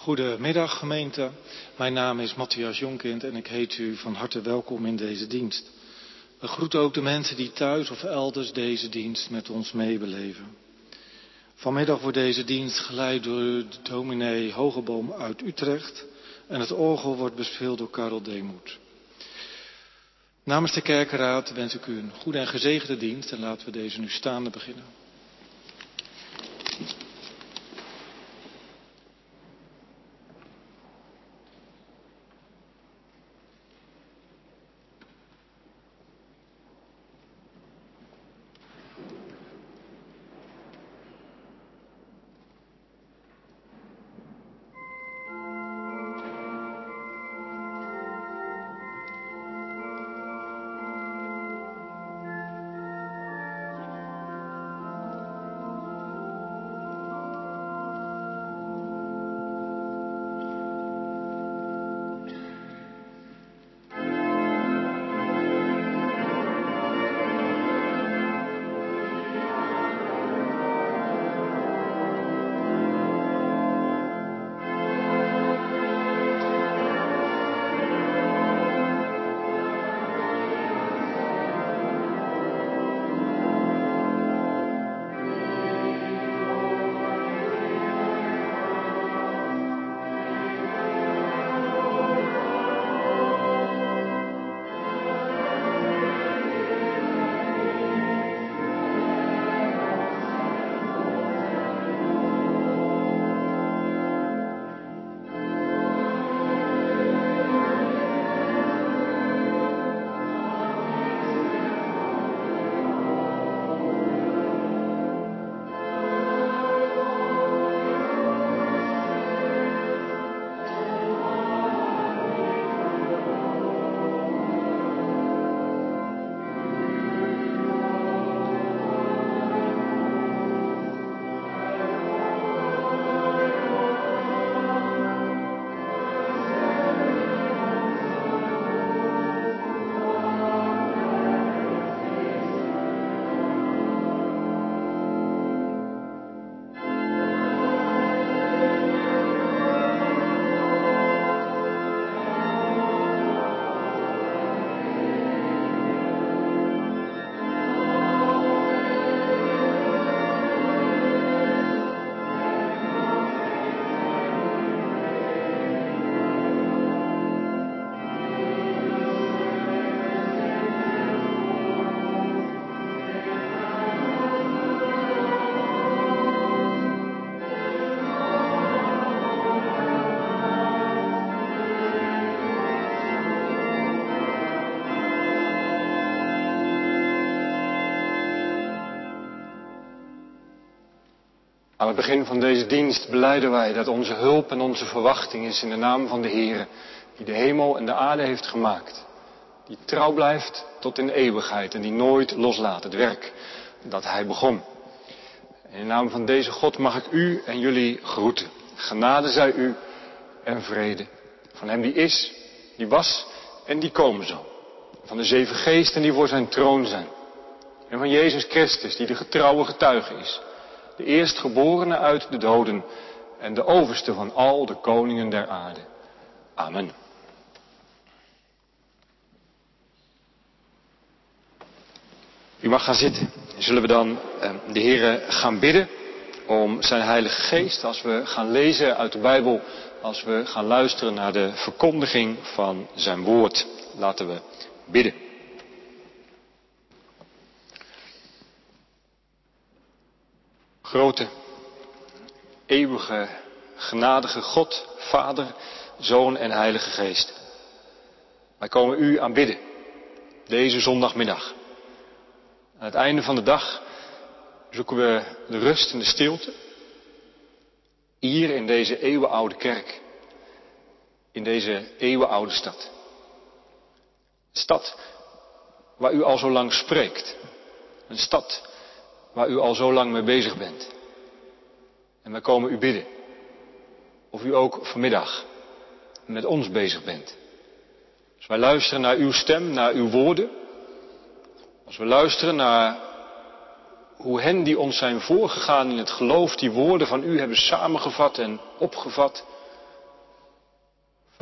Goedemiddag gemeente, mijn naam is Matthias Jonkind en ik heet u van harte welkom in deze dienst. We groeten ook de mensen die thuis of elders deze dienst met ons meebeleven. Vanmiddag wordt deze dienst geleid door de dominee Hogeboom uit Utrecht en het orgel wordt bespeeld door Karel Deemoet. Namens de kerkenraad wens ik u een goede en gezegende dienst en laten we deze nu staande beginnen. Aan het begin van deze dienst belijden wij dat onze hulp en onze verwachting is in de naam van de Heere, die de hemel en de aarde heeft gemaakt. Die trouw blijft tot in de eeuwigheid en die nooit loslaat het werk dat Hij begon. In de naam van deze God mag ik u en jullie groeten. Genade zij u en vrede. Van Hem die is, die was en die komen zal. Van de 7 geesten die voor zijn troon zijn. En van Jezus Christus die de getrouwe getuige is. De eerstgeborene uit de doden en de overste van al de koningen der aarde. Amen. U mag gaan zitten. Zullen we dan de Heere gaan bidden om zijn Heilige Geest als we gaan lezen uit de Bijbel, als we gaan luisteren naar de verkondiging van zijn woord. Laten we bidden. Grote, eeuwige, genadige God, Vader, Zoon en Heilige Geest. Wij komen u aanbidden, deze zondagmiddag. Aan het einde van de dag zoeken we de rust en de stilte. Hier in deze eeuwenoude kerk. In deze eeuwenoude stad. Een stad waar u al zo lang spreekt. Een stad waar u al zo lang mee bezig bent. En wij komen u bidden. Of u ook vanmiddag met ons bezig bent. Als wij luisteren naar uw stem, naar uw woorden. Als we luisteren naar hoe hen die ons zijn voorgegaan in het geloof die woorden van u hebben samengevat en opgevat.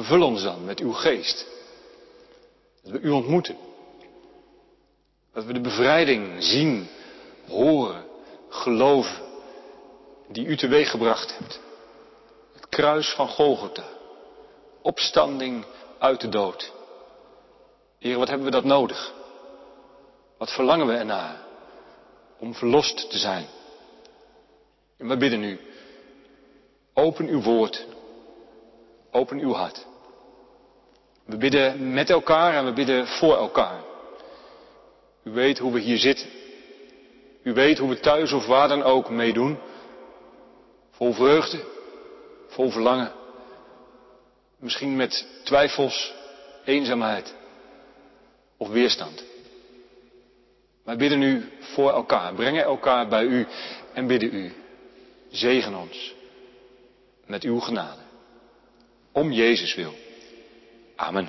Vervul ons dan met uw geest. Dat we u ontmoeten. Dat we de bevrijding zien, horen, geloven die u teweeggebracht hebt. Het kruis van Golgotha. Opstanding uit de dood. Heer, wat hebben we dat nodig? Wat verlangen we ernaar? Om verlost te zijn. En we bidden u. Open uw woord. Open uw hart. We bidden met elkaar en we bidden voor elkaar. U weet hoe we hier zitten. U weet hoe we thuis of waar dan ook meedoen. Vol vreugde, vol verlangen. Misschien met twijfels, eenzaamheid of weerstand. Wij bidden u voor elkaar, brengen elkaar bij u en bidden u. Zegen ons met uw genade. Om Jezus wil. Amen.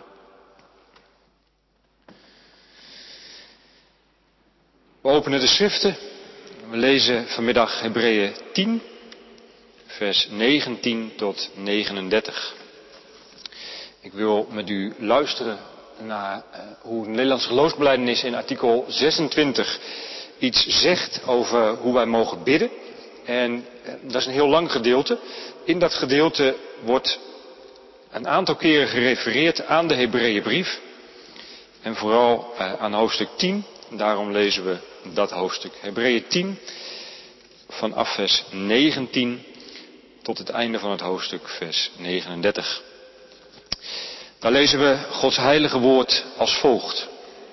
We openen de schriften. We lezen vanmiddag Hebreeën 10, vers 19 tot 39. Ik wil met u luisteren naar hoe de Nederlandse geloofsbelijdenis in artikel 26 iets zegt over hoe wij mogen bidden. En dat is een heel lang gedeelte. In dat gedeelte wordt een aantal keren gerefereerd aan de Hebreeënbrief. En vooral aan hoofdstuk 10. Daarom lezen we dat hoofdstuk. Hebreeën 10 vanaf vers 19 tot het einde van het hoofdstuk, vers 39. Daar lezen we Gods heilige woord als volgt.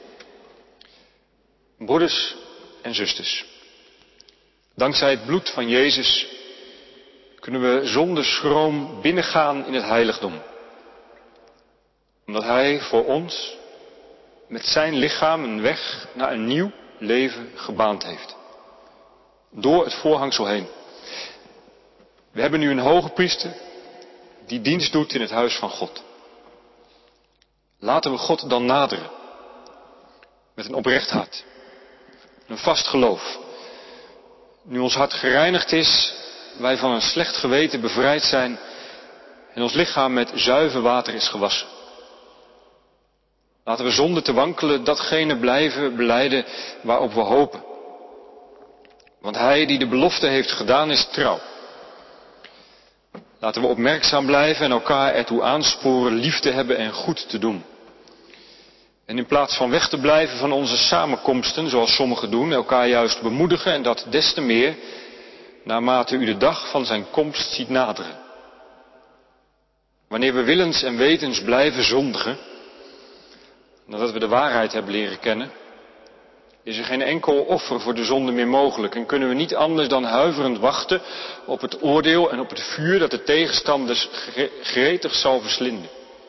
Broeders en zusters, dankzij het bloed van Jezus kunnen we zonder schroom binnengaan in het heiligdom. Omdat Hij voor ons met zijn lichaam een weg naar een nieuw leven gebaand heeft. Door het voorhangsel heen. We hebben nu een hoge priester die dienst doet in het huis van God. Laten we God dan naderen. Met een oprecht hart. Een vast geloof. Nu ons hart gereinigd is, wij van een slecht geweten bevrijd zijn en ons lichaam met zuiver water is gewassen. Laten we zonder te wankelen datgene blijven belijden waarop we hopen. Want Hij die de belofte heeft gedaan is trouw. Laten we opmerkzaam blijven en elkaar ertoe aansporen lief te hebben en goed te doen. En in plaats van weg te blijven van onze samenkomsten, zoals sommigen doen, elkaar juist bemoedigen en dat des te meer, naarmate u de dag van zijn komst ziet naderen. Wanneer we willens en wetens blijven zondigen, nadat we de waarheid hebben leren kennen, is er geen enkel offer voor de zonde meer mogelijk en kunnen we niet anders dan huiverend wachten op het oordeel en op het vuur dat de tegenstanders gretig zal verslinden.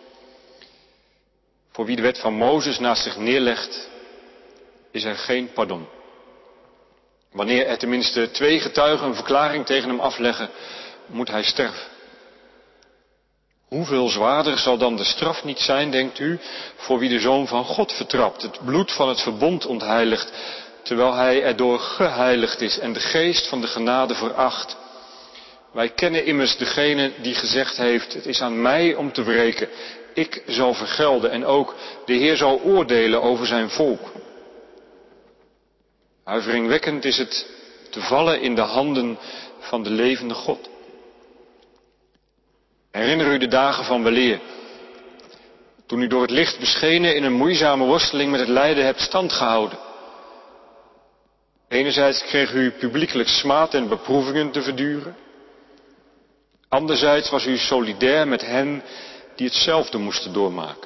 Voor wie de wet van Mozes naast zich neerlegt, is er geen pardon. Wanneer er tenminste 2 getuigen een verklaring tegen hem afleggen, moet hij sterven. Hoeveel zwaarder zal dan de straf niet zijn, denkt u, voor wie de Zoon van God vertrapt, het bloed van het verbond ontheiligt, terwijl hij erdoor geheiligd is en de geest van de genade veracht. Wij kennen immers degene die gezegd heeft, het is aan mij om te wreken, ik zal vergelden en ook de Heer zal oordelen over zijn volk. Huiveringwekkend is het te vallen in de handen van de levende God. Herinner u de dagen van weleer, toen u door het licht beschenen in een moeizame worsteling met het lijden hebt stand gehouden. Enerzijds kreeg u publiekelijk smaad en beproevingen te verduren. Anderzijds was u solidair met hen die hetzelfde moesten doormaken.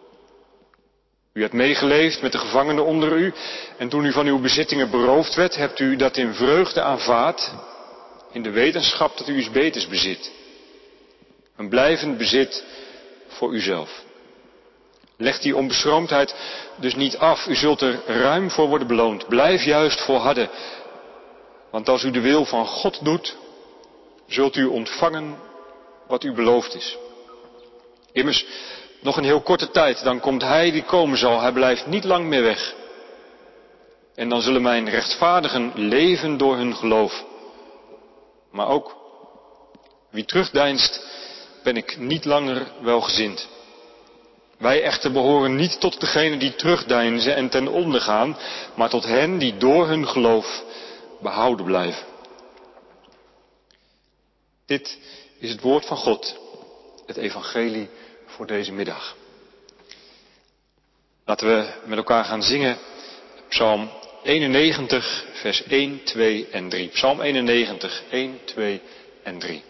U hebt meegeleefd met de gevangenen onder u en toen u van uw bezittingen beroofd werd, hebt u dat in vreugde aanvaard, in de wetenschap dat u iets beters bezit. Een blijvend bezit voor uzelf. Leg die onbeschroomdheid dus niet af. U zult er ruim voor worden beloond. Blijf juist volharden. Want als u de wil van God doet, zult u ontvangen wat u beloofd is. Immers, nog een heel korte tijd, dan komt Hij die komen zal. Hij blijft niet lang meer weg. En dan zullen mijn rechtvaardigen leven door hun geloof. Maar ook wie terugdeinst, ben ik niet langer welgezind. Wij echter behoren niet tot degenen die terugdeinzen en ten onder gaan, maar tot hen die door hun geloof behouden blijven. Dit is het woord van God, het evangelie voor deze middag. Laten we met elkaar gaan zingen Psalm 91, vers 1, 2 en 3. Psalm 91, 1, 2 en 3.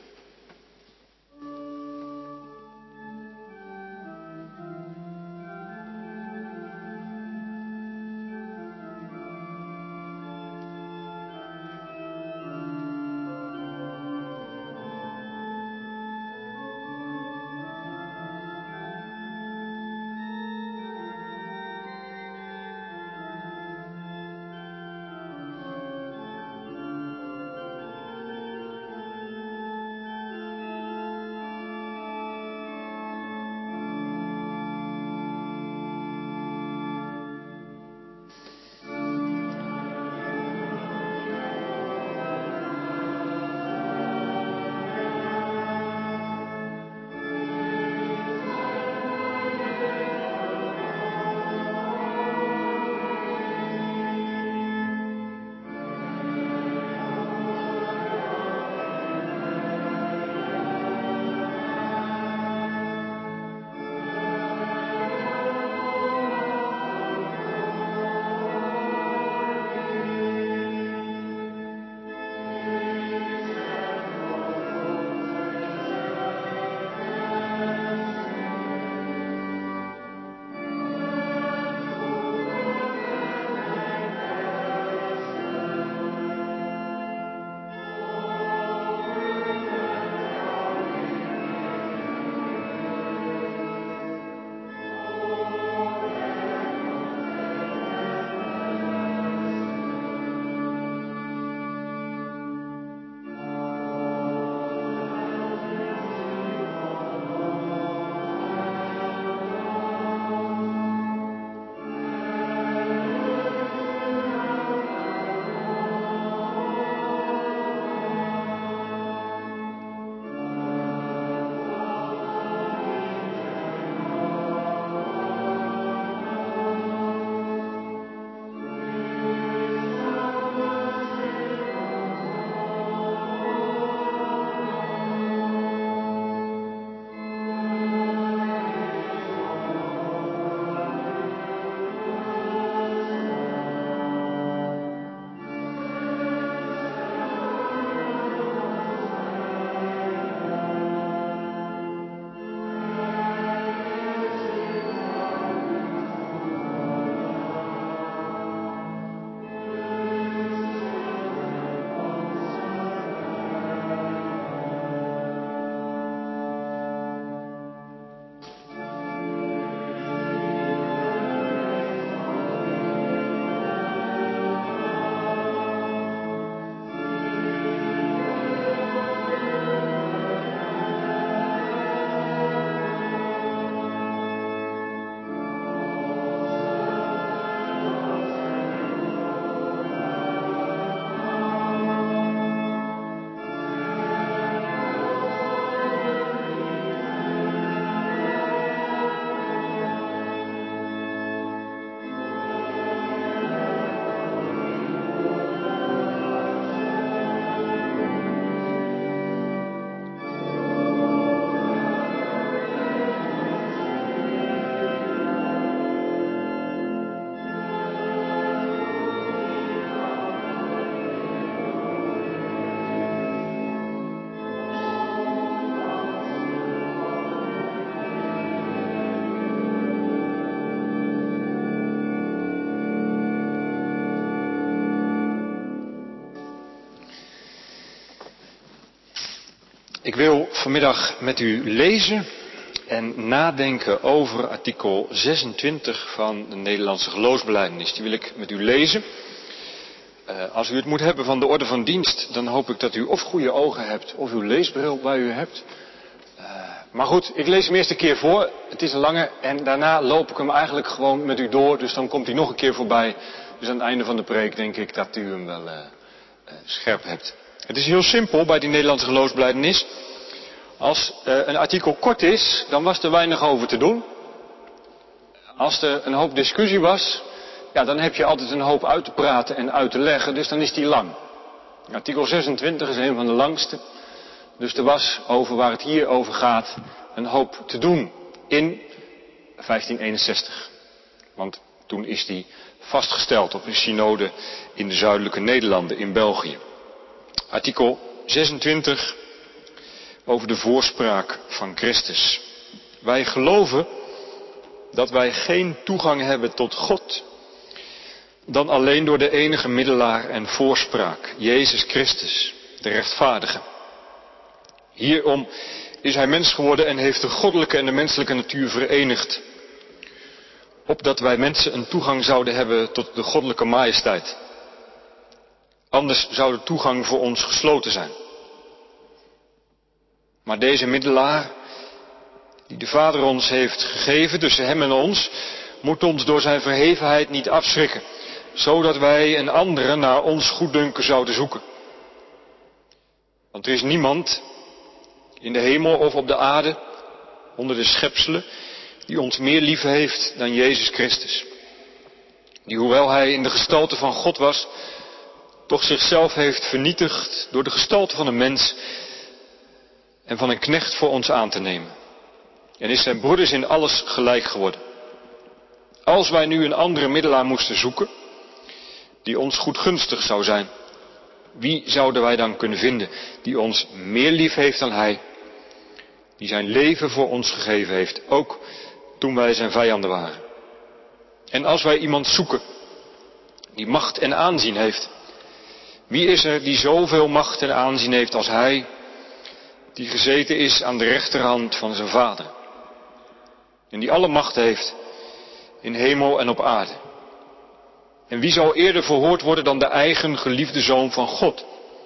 Ik wil vanmiddag met u lezen en nadenken over artikel 26 van de Nederlandse geloofsbelijdenis. Die wil ik met u lezen. Als u het moet hebben van de orde van dienst, dan hoop ik dat u of goede ogen hebt of uw leesbril bij u hebt. Maar goed, ik lees hem eerst een keer voor. Het is een lange en daarna loop ik hem eigenlijk gewoon met u door. Dus dan komt hij nog een keer voorbij. Dus aan het einde van de preek denk ik dat u hem wel scherp hebt. Het is heel simpel bij die Nederlandse geloofsbelijdenis. Als een artikel kort is, dan was er weinig over te doen. Als er een hoop discussie was, ja, dan heb je altijd een hoop uit te praten en uit te leggen, dus dan is die lang. Artikel 26 is een van de langste. Dus er was over waar het hier over gaat een hoop te doen in 1561. Want toen is die vastgesteld op een synode in de zuidelijke Nederlanden, in België. Artikel 26 over de voorspraak van Christus. Wij geloven dat wij geen toegang hebben tot God dan alleen door de enige middelaar en voorspraak, Jezus Christus, de rechtvaardige. Hierom is hij mens geworden en heeft de goddelijke en de menselijke natuur verenigd, opdat wij mensen een toegang zouden hebben tot de goddelijke majesteit. Anders zou de toegang voor ons gesloten zijn. Maar deze middelaar, die de Vader ons heeft gegeven, tussen hem en ons, moet ons door zijn verhevenheid niet afschrikken, zodat wij een andere naar ons goeddunken zouden zoeken. Want er is niemand in de hemel of op de aarde, onder de schepselen, die ons meer lief heeft dan Jezus Christus. Die, hoewel hij in de gestalte van God was, toch zichzelf heeft vernietigd door de gestalte van een mens en van een knecht voor ons aan te nemen. En is zijn broeders in alles gelijk geworden. Als wij nu een andere middelaar moesten zoeken, die ons goedgunstig zou zijn, wie zouden wij dan kunnen vinden die ons meer lief heeft dan hij, die zijn leven voor ons gegeven heeft, ook toen wij zijn vijanden waren. En als wij iemand zoeken die macht en aanzien heeft, wie is er die zoveel macht en aanzien heeft als hij, die gezeten is aan de rechterhand van zijn Vader, en die alle macht heeft in hemel en op aarde. En wie zal eerder verhoord worden dan de eigen geliefde Zoon van God?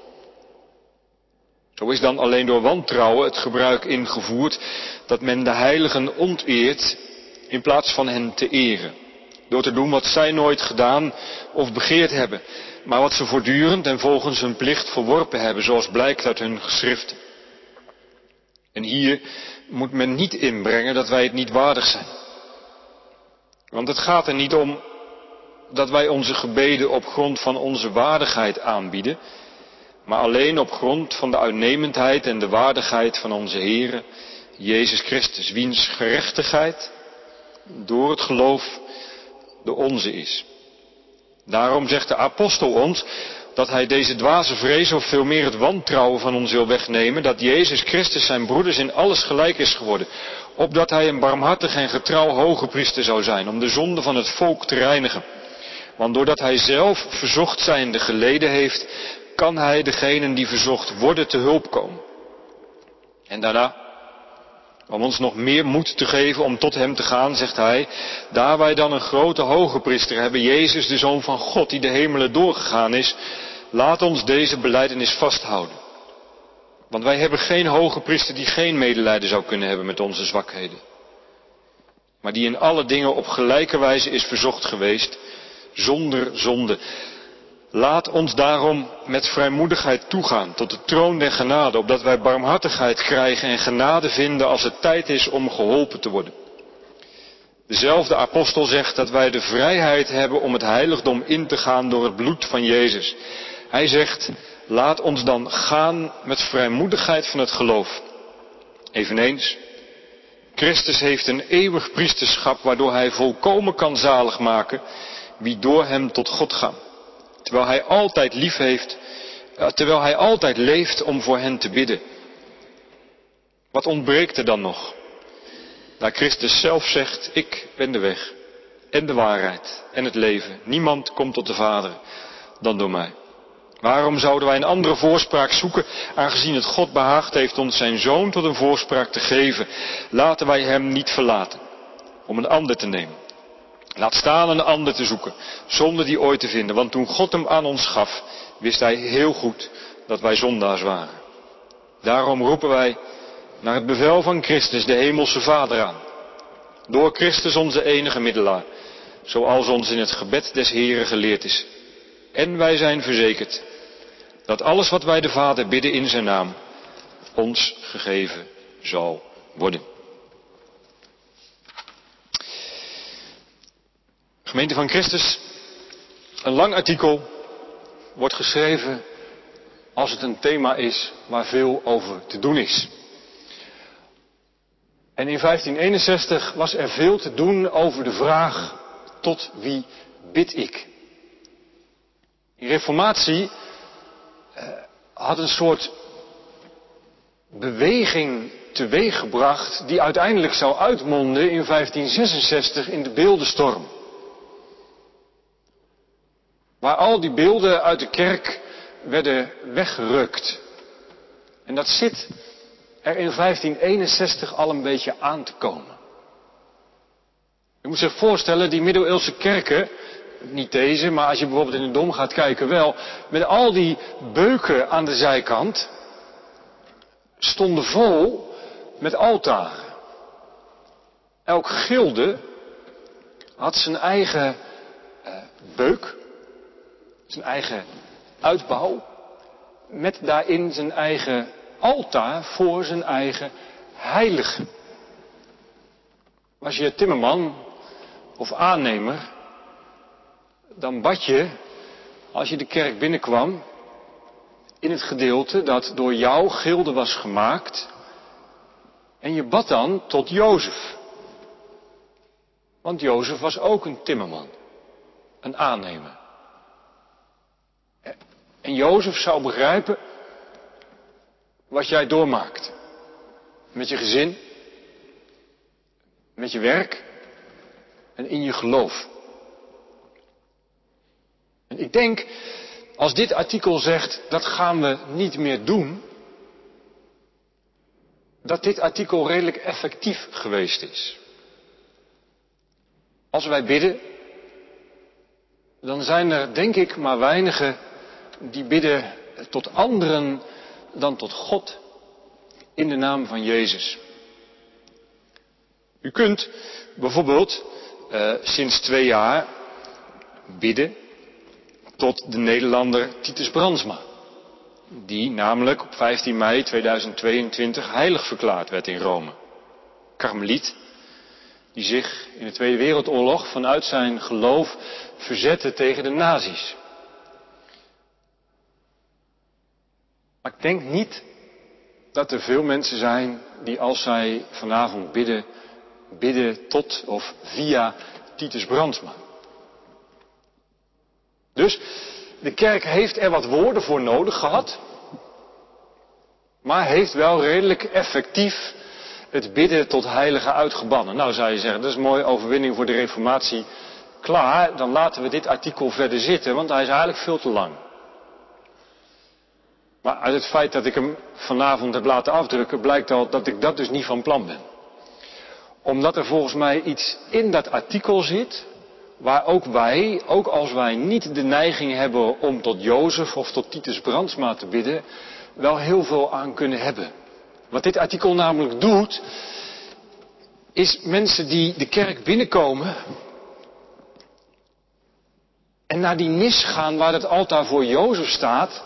Zo is dan alleen door wantrouwen het gebruik ingevoerd dat men de heiligen onteert in plaats van hen te eren. Door te doen wat zij nooit gedaan of begeerd hebben, maar wat ze voortdurend en volgens hun plicht verworpen hebben, zoals blijkt uit hun geschriften. En hier moet men niet inbrengen dat wij het niet waardig zijn. Want het gaat er niet om dat wij onze gebeden op grond van onze waardigheid aanbieden, maar alleen op grond van de uitnemendheid en de waardigheid van onze Heere, Jezus Christus, wiens gerechtigheid door het geloof de onze is. Daarom zegt de apostel ons dat hij deze dwaze vrees of veel meer het wantrouwen van ons wil wegnemen, dat Jezus Christus zijn broeders in alles gelijk is geworden, opdat hij een barmhartig en getrouw hoge priester zou zijn, om de zonde van het volk te reinigen. Want doordat hij zelf verzocht zijnde geleden heeft, kan hij degenen die verzocht worden te hulp komen. En daarna, om ons nog meer moed te geven om tot hem te gaan, zegt hij, daar wij dan een grote hoge priester hebben, Jezus de Zoon van God, die de hemelen doorgegaan is, laat ons deze belijdenis vasthouden. Want wij hebben geen hoge priester die geen medelijden zou kunnen hebben met onze zwakheden, maar die in alle dingen op gelijke wijze is verzocht geweest, zonder zonde. Laat ons daarom met vrijmoedigheid toegaan tot de troon der genade, opdat wij barmhartigheid krijgen en genade vinden als het tijd is om geholpen te worden. Dezelfde apostel zegt dat wij de vrijheid hebben om het heiligdom in te gaan door het bloed van Jezus. Hij zegt, laat ons dan gaan met vrijmoedigheid van het geloof. Eveneens, Christus heeft een eeuwig priesterschap waardoor hij volkomen kan zalig maken wie door hem tot God gaan. Terwijl hij altijd leeft om voor hen te bidden. Wat ontbreekt er dan nog? Daar Christus zelf zegt, ik ben de weg en de waarheid en het leven. Niemand komt tot de Vader dan door mij. Waarom zouden wij een andere voorspraak zoeken, aangezien het God behaagd heeft ons zijn Zoon tot een voorspraak te geven? Laten wij hem niet verlaten, om een ander te nemen. Laat staan een ander te zoeken, zonder die ooit te vinden. Want toen God hem aan ons gaf, wist hij heel goed dat wij zondaars waren. Daarom roepen wij naar het bevel van Christus, de hemelse Vader, aan. Door Christus onze enige middelaar, zoals ons in het gebed des Heren geleerd is. En wij zijn verzekerd dat alles wat wij de Vader bidden in zijn naam, ons gegeven zal worden. Gemeente van Christus, een lang artikel wordt geschreven als het een thema is waar veel over te doen is. En in 1561 was er veel te doen over de vraag: tot wie bid ik? Die reformatie had een soort beweging teweeggebracht die uiteindelijk zou uitmonden in 1566 in de beeldenstorm. Waar al die beelden uit de kerk werden weggerukt. En dat zit er in 1561 al een beetje aan te komen. U moet zich voorstellen, die middeleeuwse kerken, niet deze, maar als je bijvoorbeeld in de Dom gaat kijken wel, met al die beuken aan de zijkant, stonden vol met altaren. Elk gilde had zijn eigen beuk, zijn eigen uitbouw, met daarin zijn eigen altaar voor zijn eigen heilige. Was je timmerman of aannemer, dan bad je, als je de kerk binnenkwam, in het gedeelte dat door jouw gilde was gemaakt. En je bad dan tot Jozef. Want Jozef was ook een timmerman, een aannemer. En Jozef zou begrijpen wat jij doormaakt. Met je gezin, met je werk en in je geloof. En ik denk, als dit artikel zegt, dat gaan we niet meer doen, dat dit artikel redelijk effectief geweest is. Als wij bidden, dan zijn er denk ik maar weinigen die bidden tot anderen dan tot God in de naam van Jezus. U kunt bijvoorbeeld sinds 2 jaar bidden tot de Nederlander Titus Brandsma, die namelijk op 15 mei 2022 heilig verklaard werd in Rome. Karmeliet, die zich in de Tweede Wereldoorlog vanuit zijn geloof verzette tegen de nazi's. Maar ik denk niet dat er veel mensen zijn die als zij vanavond bidden tot of via Titus Brandsma. Dus de kerk heeft er wat woorden voor nodig gehad, maar heeft wel redelijk effectief het bidden tot heiligen uitgebannen. Nou zou je zeggen, dat is een mooie overwinning voor de reformatie. Klaar, dan laten we dit artikel verder zitten, want hij is eigenlijk veel te lang. Maar uit het feit dat ik hem vanavond heb laten afdrukken, blijkt al dat ik dat dus niet van plan ben. Omdat er volgens mij iets in dat artikel zit, waar ook wij, ook als wij niet de neiging hebben om tot Jozef of tot Titus Brandsma te bidden, wel heel veel aan kunnen hebben. Wat dit artikel namelijk doet, is mensen die de kerk binnenkomen en naar die nis gaan waar het altaar voor Jozef staat.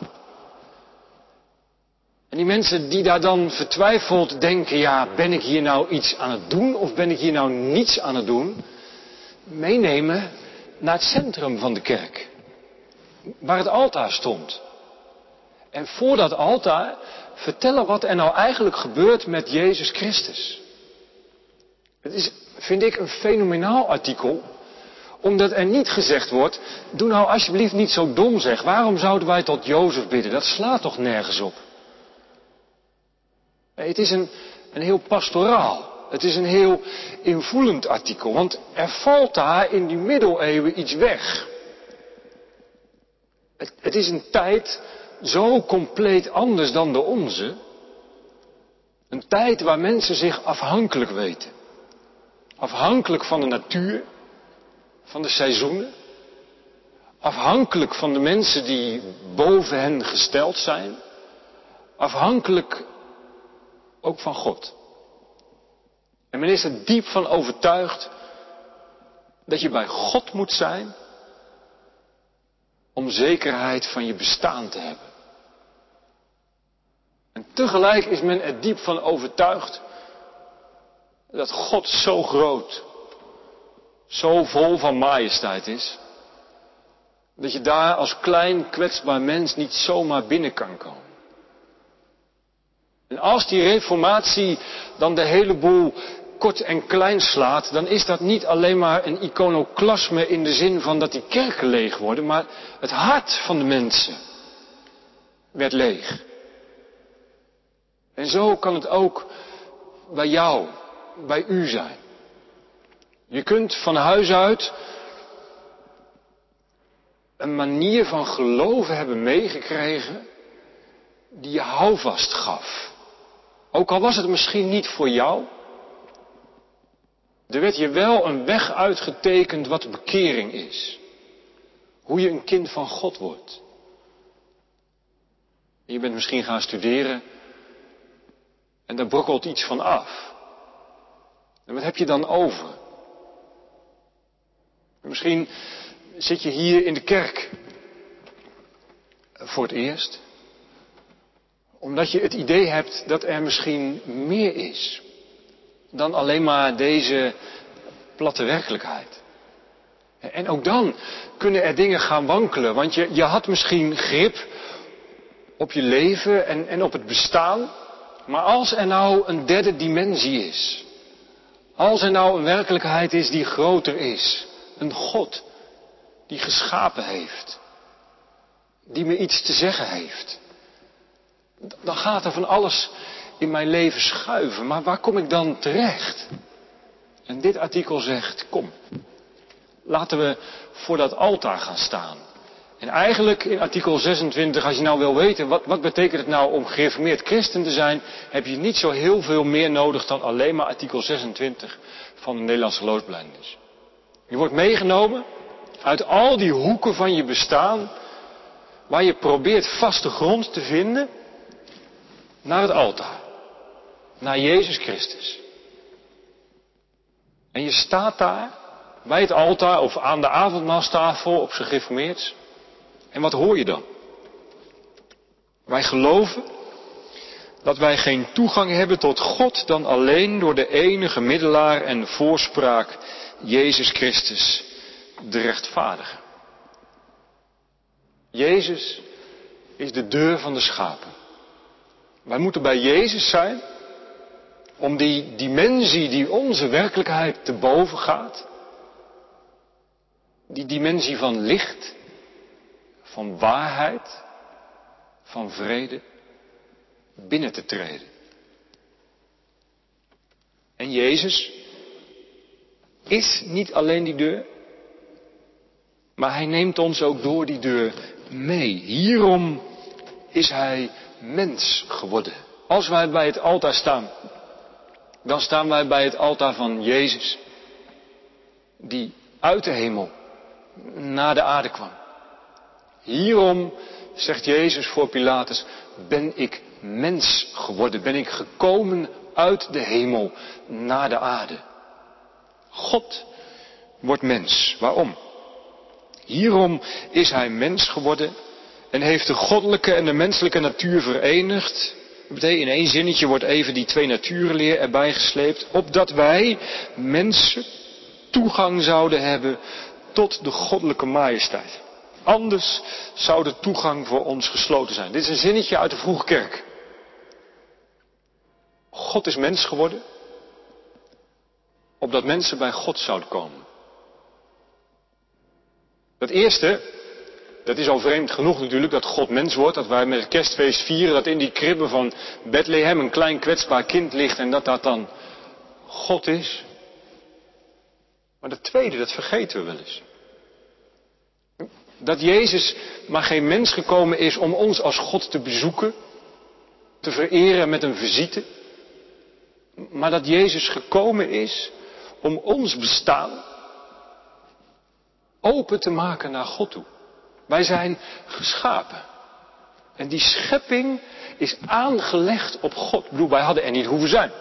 En die mensen die daar dan vertwijfeld denken, ja, ben ik hier nou iets aan het doen of ben ik hier nou niets aan het doen? Meenemen naar het centrum van de kerk, waar het altaar stond. En voor dat altaar vertellen wat er nou eigenlijk gebeurt met Jezus Christus. Het is, vind ik, een fenomenaal artikel, omdat er niet gezegd wordt, doe nou alsjeblieft niet zo dom zeg, waarom zouden wij tot Jozef bidden? Dat slaat toch nergens op? Nee, het is een heel pastoraal, het is een heel invoelend artikel, want er valt daar in die middeleeuwen iets weg. Het is een tijd zo compleet anders dan de onze. Een tijd waar mensen zich afhankelijk weten. Afhankelijk van de natuur, van de seizoenen. Afhankelijk van de mensen die boven hen gesteld zijn. Afhankelijk ook van God. En men is er diep van overtuigd dat je bij God moet zijn om zekerheid van je bestaan te hebben. En tegelijk is men er diep van overtuigd Dat God zo groot, zo vol van majesteit is, dat je daar als klein kwetsbaar mens niet zomaar binnen kan komen. En als die reformatie dan de hele boel kort en klein slaat, dan is dat niet alleen maar een iconoclasme in de zin van dat die kerken leeg worden, maar het hart van de mensen werd leeg. En zo kan het ook bij jou, bij u zijn. Je kunt van huis uit een manier van geloven hebben meegekregen die je houvast gaf. Ook al was het misschien niet voor jou, er werd je wel een weg uitgetekend wat bekering is. Hoe je een kind van God wordt. Je bent misschien gaan studeren en daar brokkelt iets van af. En wat heb je dan over? Misschien zit je hier in de kerk voor het eerst, omdat je het idee hebt dat er misschien meer is dan alleen maar deze platte werkelijkheid. En ook dan kunnen er dingen gaan wankelen, want je had misschien grip op je leven en op het bestaan, maar als er nou een derde dimensie is, als er nou een werkelijkheid is die groter is, een God die geschapen heeft, die me iets te zeggen heeft, dan gaat er van alles in mijn leven schuiven. Maar waar kom ik dan terecht? En dit artikel zegt, kom, laten we voor dat altaar gaan staan. En eigenlijk in artikel 26, als je nou wil weten, wat betekent het nou om gereformeerd christen te zijn, heb je niet zo heel veel meer nodig dan alleen maar artikel 26 van de Nederlandse geloofsbelijdenis. Je wordt meegenomen uit al die hoeken van je bestaan, waar je probeert vaste grond te vinden, naar het altaar. Naar Jezus Christus. En je staat daar, bij het altaar of aan de avondmaalstafel op zijn gereformeerds. En wat hoor je dan? Wij geloven dat wij geen toegang hebben tot God dan alleen door de enige middelaar en voorspraak, Jezus Christus, de rechtvaardige. Jezus is de deur van de schapen. Wij moeten bij Jezus zijn om die dimensie die onze werkelijkheid te boven gaat, die dimensie van licht, van waarheid, van vrede, binnen te treden. En Jezus is niet alleen die deur, maar hij neemt ons ook door die deur mee. Hierom is hij mens geworden. Als wij bij het altaar staan, dan staan wij bij het altaar van Jezus, die uit de hemel naar de aarde kwam. Hierom, zegt Jezus voor Pilatus, ben ik mens geworden, ben ik gekomen uit de hemel naar de aarde. God wordt mens. Waarom? Hierom is hij mens geworden en heeft de goddelijke en de menselijke natuur verenigd. In één zinnetje wordt even die twee natuurenleer erbij gesleept, opdat wij mensen toegang zouden hebben tot de goddelijke majesteit. Anders zou de toegang voor ons gesloten zijn. Dit is een zinnetje uit de vroege kerk. God is mens geworden, opdat mensen bij God zouden komen. Dat eerste, dat is al vreemd genoeg natuurlijk, dat God mens wordt, dat wij met het kerstfeest vieren, dat in die kribben van Bethlehem een klein kwetsbaar kind ligt en dat dat dan God is. Maar dat tweede, dat vergeten we wel eens. Dat Jezus maar geen mens gekomen is om ons als God te bezoeken, te vereren met een visite. Maar dat Jezus gekomen is om ons bestaan open te maken naar God toe. Wij zijn geschapen. En die schepping is aangelegd op God. Ik bedoel, wij hadden er niet hoeven zijn.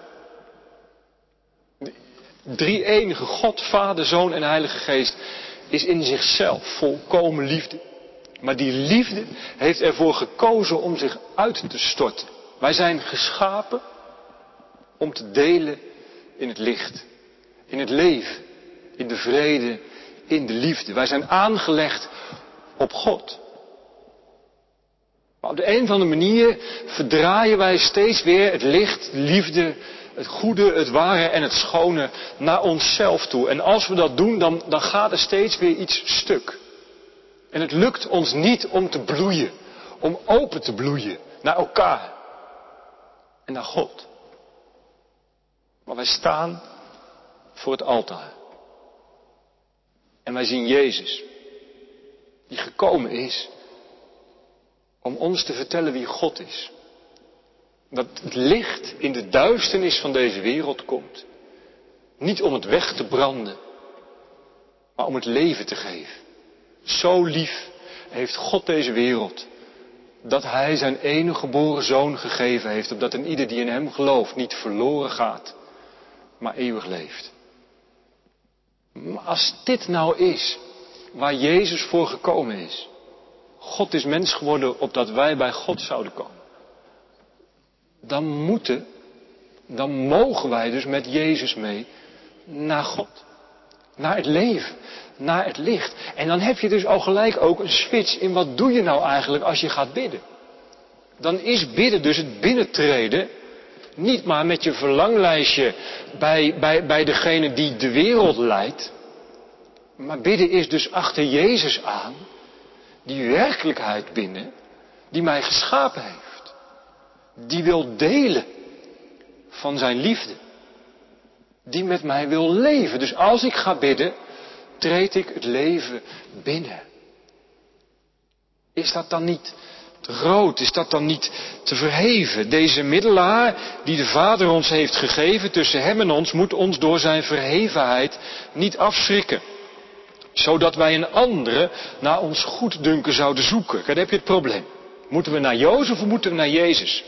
De drie-enige God, Vader, Zoon en Heilige Geest is in zichzelf volkomen liefde. Maar die liefde heeft ervoor gekozen om zich uit te storten. Wij zijn geschapen om te delen in het licht, in het leven, in de vrede, in de liefde. Wij zijn aangelegd op God. Maar op de een of andere manier verdraaien wij steeds weer het licht, de liefde, het goede, het ware en het schone naar onszelf toe. En als we dat doen, dan gaat er steeds weer iets stuk. En het lukt ons niet om te bloeien, om open te bloeien naar elkaar en naar God. Maar wij staan voor het altaar. En wij zien Jezus, die gekomen is om ons te vertellen wie God is. Dat het licht in de duisternis van deze wereld komt. Niet om het weg te branden, maar om het leven te geven. Zo lief heeft God deze wereld, dat Hij zijn enige geboren Zoon gegeven heeft, opdat een ieder die in Hem gelooft niet verloren gaat, maar eeuwig leeft. Maar als dit nou is waar Jezus voor gekomen is, God is mens geworden opdat wij bij God zouden komen, dan mogen wij dus met Jezus mee naar God. Naar het leven, naar het licht. En dan heb je dus al gelijk ook een switch in wat doe je nou eigenlijk als je gaat bidden. Dan is bidden dus het binnentreden, niet maar met je verlanglijstje bij degene die de wereld leidt. Maar bidden is dus achter Jezus aan, die werkelijkheid binnen, die mij geschapen heeft. Die wil delen van zijn liefde. Die met mij wil leven. Dus als ik ga bidden, treed ik het leven binnen. Is dat dan niet te groot? Is dat dan niet te verheven? Deze middelaar die de Vader ons heeft gegeven tussen hem en ons, moet ons door zijn verhevenheid niet afschrikken. Zodat wij een andere naar ons goeddunken zouden zoeken. Kijk, dan heb je het probleem. Moeten we naar Jozef of moeten we naar Jezus?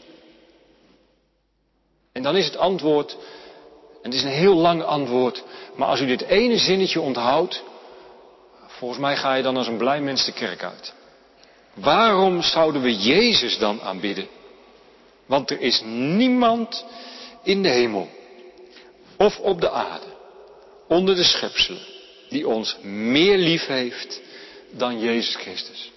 En dan is het antwoord, en het is een heel lang antwoord, maar als u dit ene zinnetje onthoudt, volgens mij ga je dan als een blij mens de kerk uit. Waarom zouden we Jezus dan aanbidden? Want er is niemand in de hemel of op de aarde, onder de schepselen, die ons meer lief heeft dan Jezus Christus.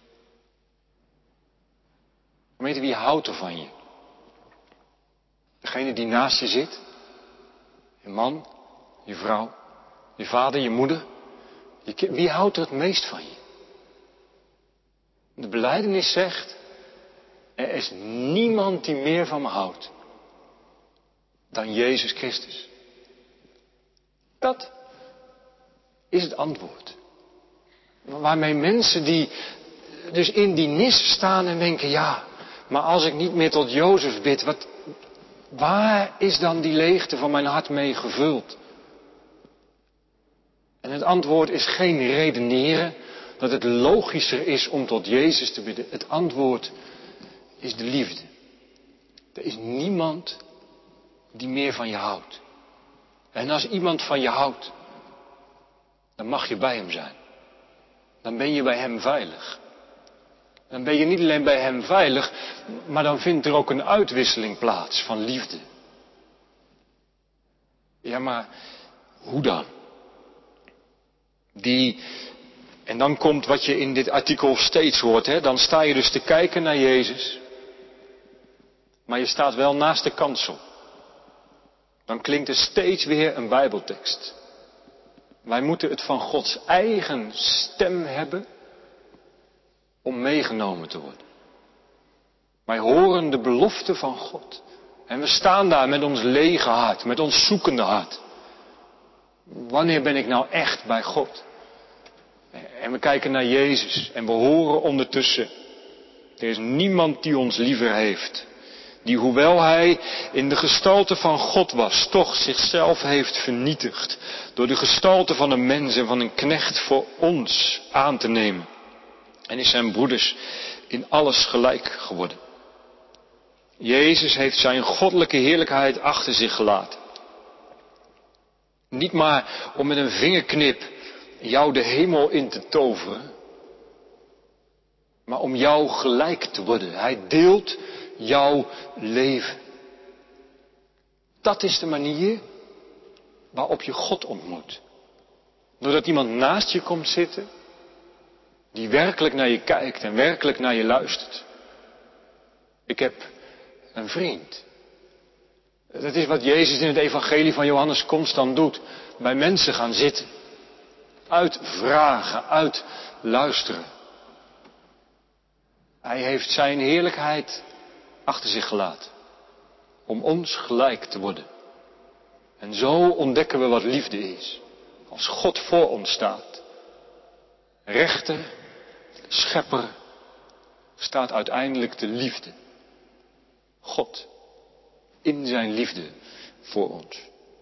Gemeente, wie houdt er van je? Degene die naast je zit? Je man, je vrouw, je vader, je moeder. Wie houdt er het meest van je? De belijdenis zegt, er is niemand die meer van me houdt dan Jezus Christus. Dat is het antwoord. Waarmee mensen die dus in die nis staan en denken, ja, maar als ik niet meer tot Jozef bid, waar is dan die leegte van mijn hart mee gevuld? En het antwoord is geen redeneren dat het logischer is om tot Jezus te bidden. Het antwoord is de liefde. Er is niemand die meer van je houdt. En als iemand van je houdt, dan mag je bij hem zijn. Dan ben je bij hem veilig. Dan ben je niet alleen bij hem veilig, maar dan vindt er ook een uitwisseling plaats van liefde. Ja, maar hoe dan? En dan komt wat je in dit artikel steeds hoort, hè? Dan sta je dus te kijken naar Jezus, maar je staat wel naast de kansel. Dan klinkt er steeds weer een Bijbeltekst. Wij moeten het van Gods eigen stem hebben om meegenomen te worden. Wij horen de belofte van God. En we staan daar met ons lege hart, met ons zoekende hart. Wanneer ben ik nou echt bij God? En we kijken naar Jezus en we horen ondertussen, er is niemand die ons liever heeft. Die hoewel hij in de gestalte van God was, toch zichzelf heeft vernietigd. Door de gestalte van een mens en van een knecht voor ons aan te nemen. En is zijn broeders in alles gelijk geworden. Jezus heeft zijn goddelijke heerlijkheid achter zich gelaten. Niet maar om met een vingerknip jou de hemel in te toveren. Maar om jou gelijk te worden. Hij deelt jouw leven. Dat is de manier waarop je God ontmoet. Doordat iemand naast je komt zitten, die werkelijk naar je kijkt en werkelijk naar je luistert. Ik heb een vriend. Dat is wat Jezus in het evangelie van Johannes constant doet. Bij mensen gaan zitten. Uitvragen, uitluisteren. Hij heeft zijn heerlijkheid achter zich gelaten. Om ons gelijk te worden. En zo ontdekken we wat liefde is. Als God voor ons staat. Rechter, schepper, staat uiteindelijk de liefde. God. In zijn liefde voor ons.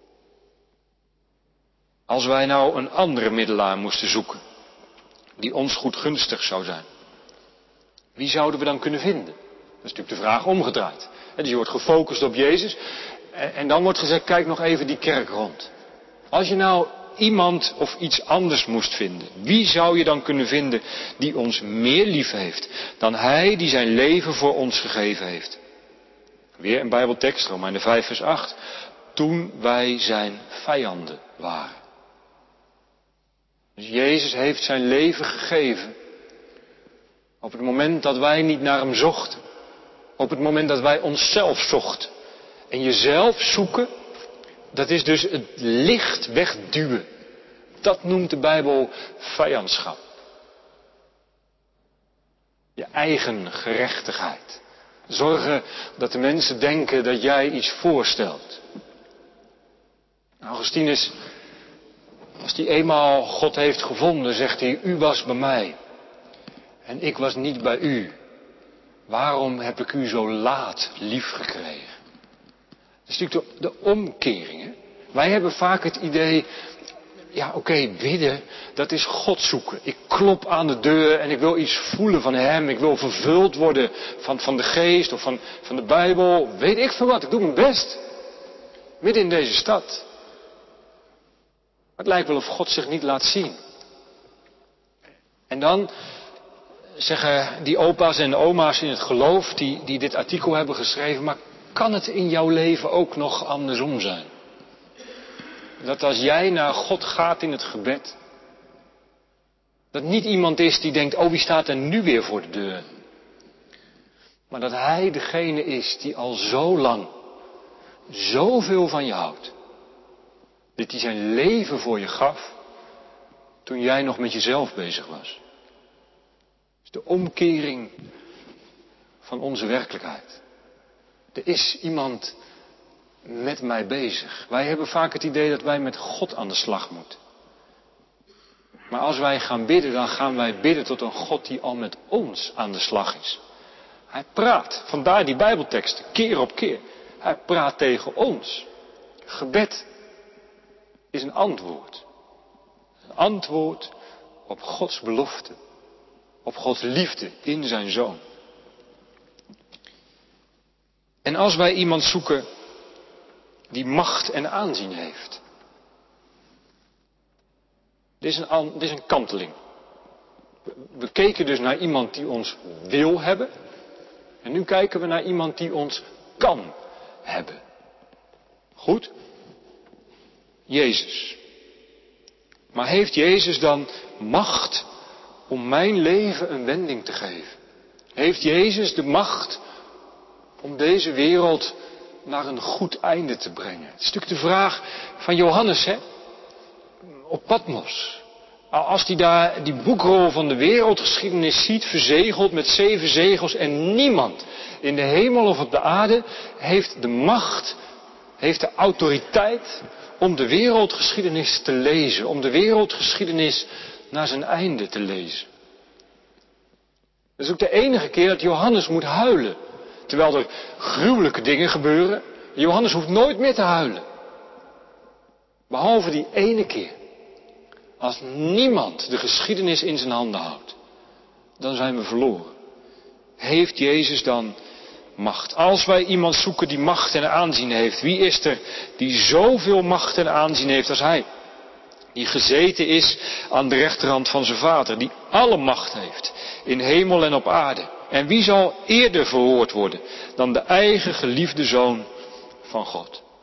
Als wij nou een andere middelaar moesten zoeken. Die ons goedgunstig zou zijn. Wie zouden we dan kunnen vinden? Dat is natuurlijk de vraag omgedraaid. Dus je wordt gefocust op Jezus. En dan wordt gezegd, kijk nog even die kerk rond. Als je nou iemand of iets anders moest vinden. Wie zou je dan kunnen vinden die ons meer lief heeft dan hij die zijn leven voor ons gegeven heeft? Weer een Bijbeltekst, Romeinen 5 vers 8. Toen wij zijn vijanden waren. Dus Jezus heeft zijn leven gegeven. Op het moment dat wij niet naar hem zochten. Op het moment dat wij onszelf zochten. En jezelf zoeken, dat is dus het licht wegduwen. Dat noemt de Bijbel vijandschap. Je eigen gerechtigheid. Zorgen dat de mensen denken dat jij iets voorstelt. Augustinus, als hij eenmaal God heeft gevonden, zegt hij, u was bij mij. En ik was niet bij u. Waarom heb ik u zo laat lief gekregen? Dat is natuurlijk de omkering. Hè? Wij hebben vaak het idee, ja oké, bidden, dat is God zoeken. Ik klop aan de deur en ik wil iets voelen van hem. Ik wil vervuld worden van de geest of van de Bijbel. Weet ik veel wat, ik doe mijn best. Midden in deze stad. Maar het lijkt wel of God zich niet laat zien. En dan zeggen die opa's en oma's in het geloof die dit artikel hebben geschreven, maar kan het in jouw leven ook nog andersom zijn? Dat als jij naar God gaat in het gebed, dat niet iemand is die denkt, oh wie staat er nu weer voor de deur? Maar dat hij degene is die al zo lang zoveel van je houdt. Dat hij zijn leven voor je gaf toen jij nog met jezelf bezig was. De omkering van onze werkelijkheid. Er is iemand met mij bezig. Wij hebben vaak het idee dat wij met God aan de slag moeten. Maar als wij gaan bidden, dan gaan wij bidden tot een God die al met ons aan de slag is. Hij praat, vandaar die Bijbelteksten, keer op keer. Hij praat tegen ons. Gebed is een antwoord. Een antwoord op Gods belofte. Op Gods liefde in zijn Zoon. En als wij iemand zoeken die macht en aanzien heeft. Dit is een kanteling. We keken dus naar iemand die ons wil hebben. En nu kijken we naar iemand die ons kan hebben. Goed? Jezus. Maar heeft Jezus dan macht om mijn leven een wending te geven? Heeft Jezus de macht om deze wereld naar een goed einde te brengen? Het is natuurlijk de vraag van Johannes, hè? Op Patmos. Als hij daar die boekrol van de wereldgeschiedenis ziet, verzegeld met 7 zegels en niemand in de hemel of op de aarde heeft de macht, heeft de autoriteit om de wereldgeschiedenis te lezen, om de wereldgeschiedenis naar zijn einde te lezen. Dat is ook de enige keer dat Johannes moet huilen. Terwijl er gruwelijke dingen gebeuren. Johannes hoeft nooit meer te huilen. Behalve die ene keer. Als niemand de geschiedenis in zijn handen houdt, dan zijn we verloren. Heeft Jezus dan macht? Als wij iemand zoeken die macht en aanzien heeft, wie is er die zoveel macht en aanzien heeft als hij? Die gezeten is aan de rechterhand van zijn Vader, die alle macht heeft in hemel en op aarde. En wie zal eerder verhoord worden dan de eigen geliefde Zoon van God?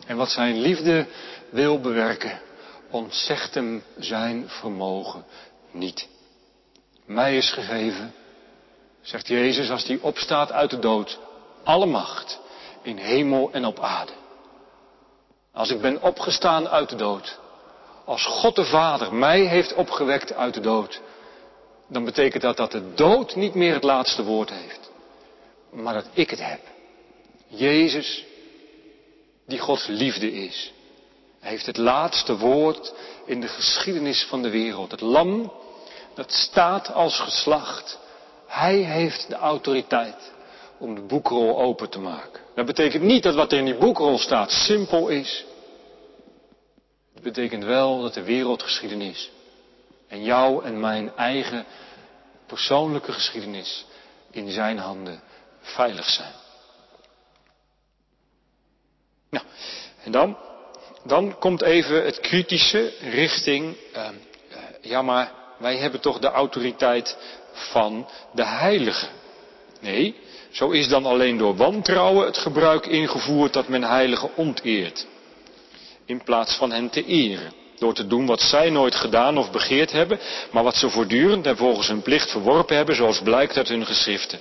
En wat zijn liefde wil bewerken, ontzegt hem zijn vermogen niet. Mij is gegeven, zegt Jezus als hij opstaat uit de dood, alle macht in hemel en op aarde. Als ik ben opgestaan uit de dood, als God de Vader mij heeft opgewekt uit de dood, dan betekent dat de dood niet meer het laatste woord heeft, maar dat ik het heb. Jezus, die Gods liefde is, heeft het laatste woord in de geschiedenis van de wereld. Het lam, dat staat als geslacht. Hij heeft de autoriteit om de boekrol open te maken. Dat betekent niet dat wat er in die boekrol staat simpel is. Het betekent wel dat de wereldgeschiedenis en jouw en mijn eigen persoonlijke geschiedenis in zijn handen veilig zijn. Nou, en dan komt even het kritische richting, ja maar wij hebben toch de autoriteit van de heilige. Nee, zo is dan alleen door wantrouwen het gebruik ingevoerd dat men heiligen onteert. In plaats van hen te eren. Door te doen wat zij nooit gedaan of begeerd hebben, maar wat ze voortdurend en volgens hun plicht verworpen hebben, zoals blijkt uit hun geschriften.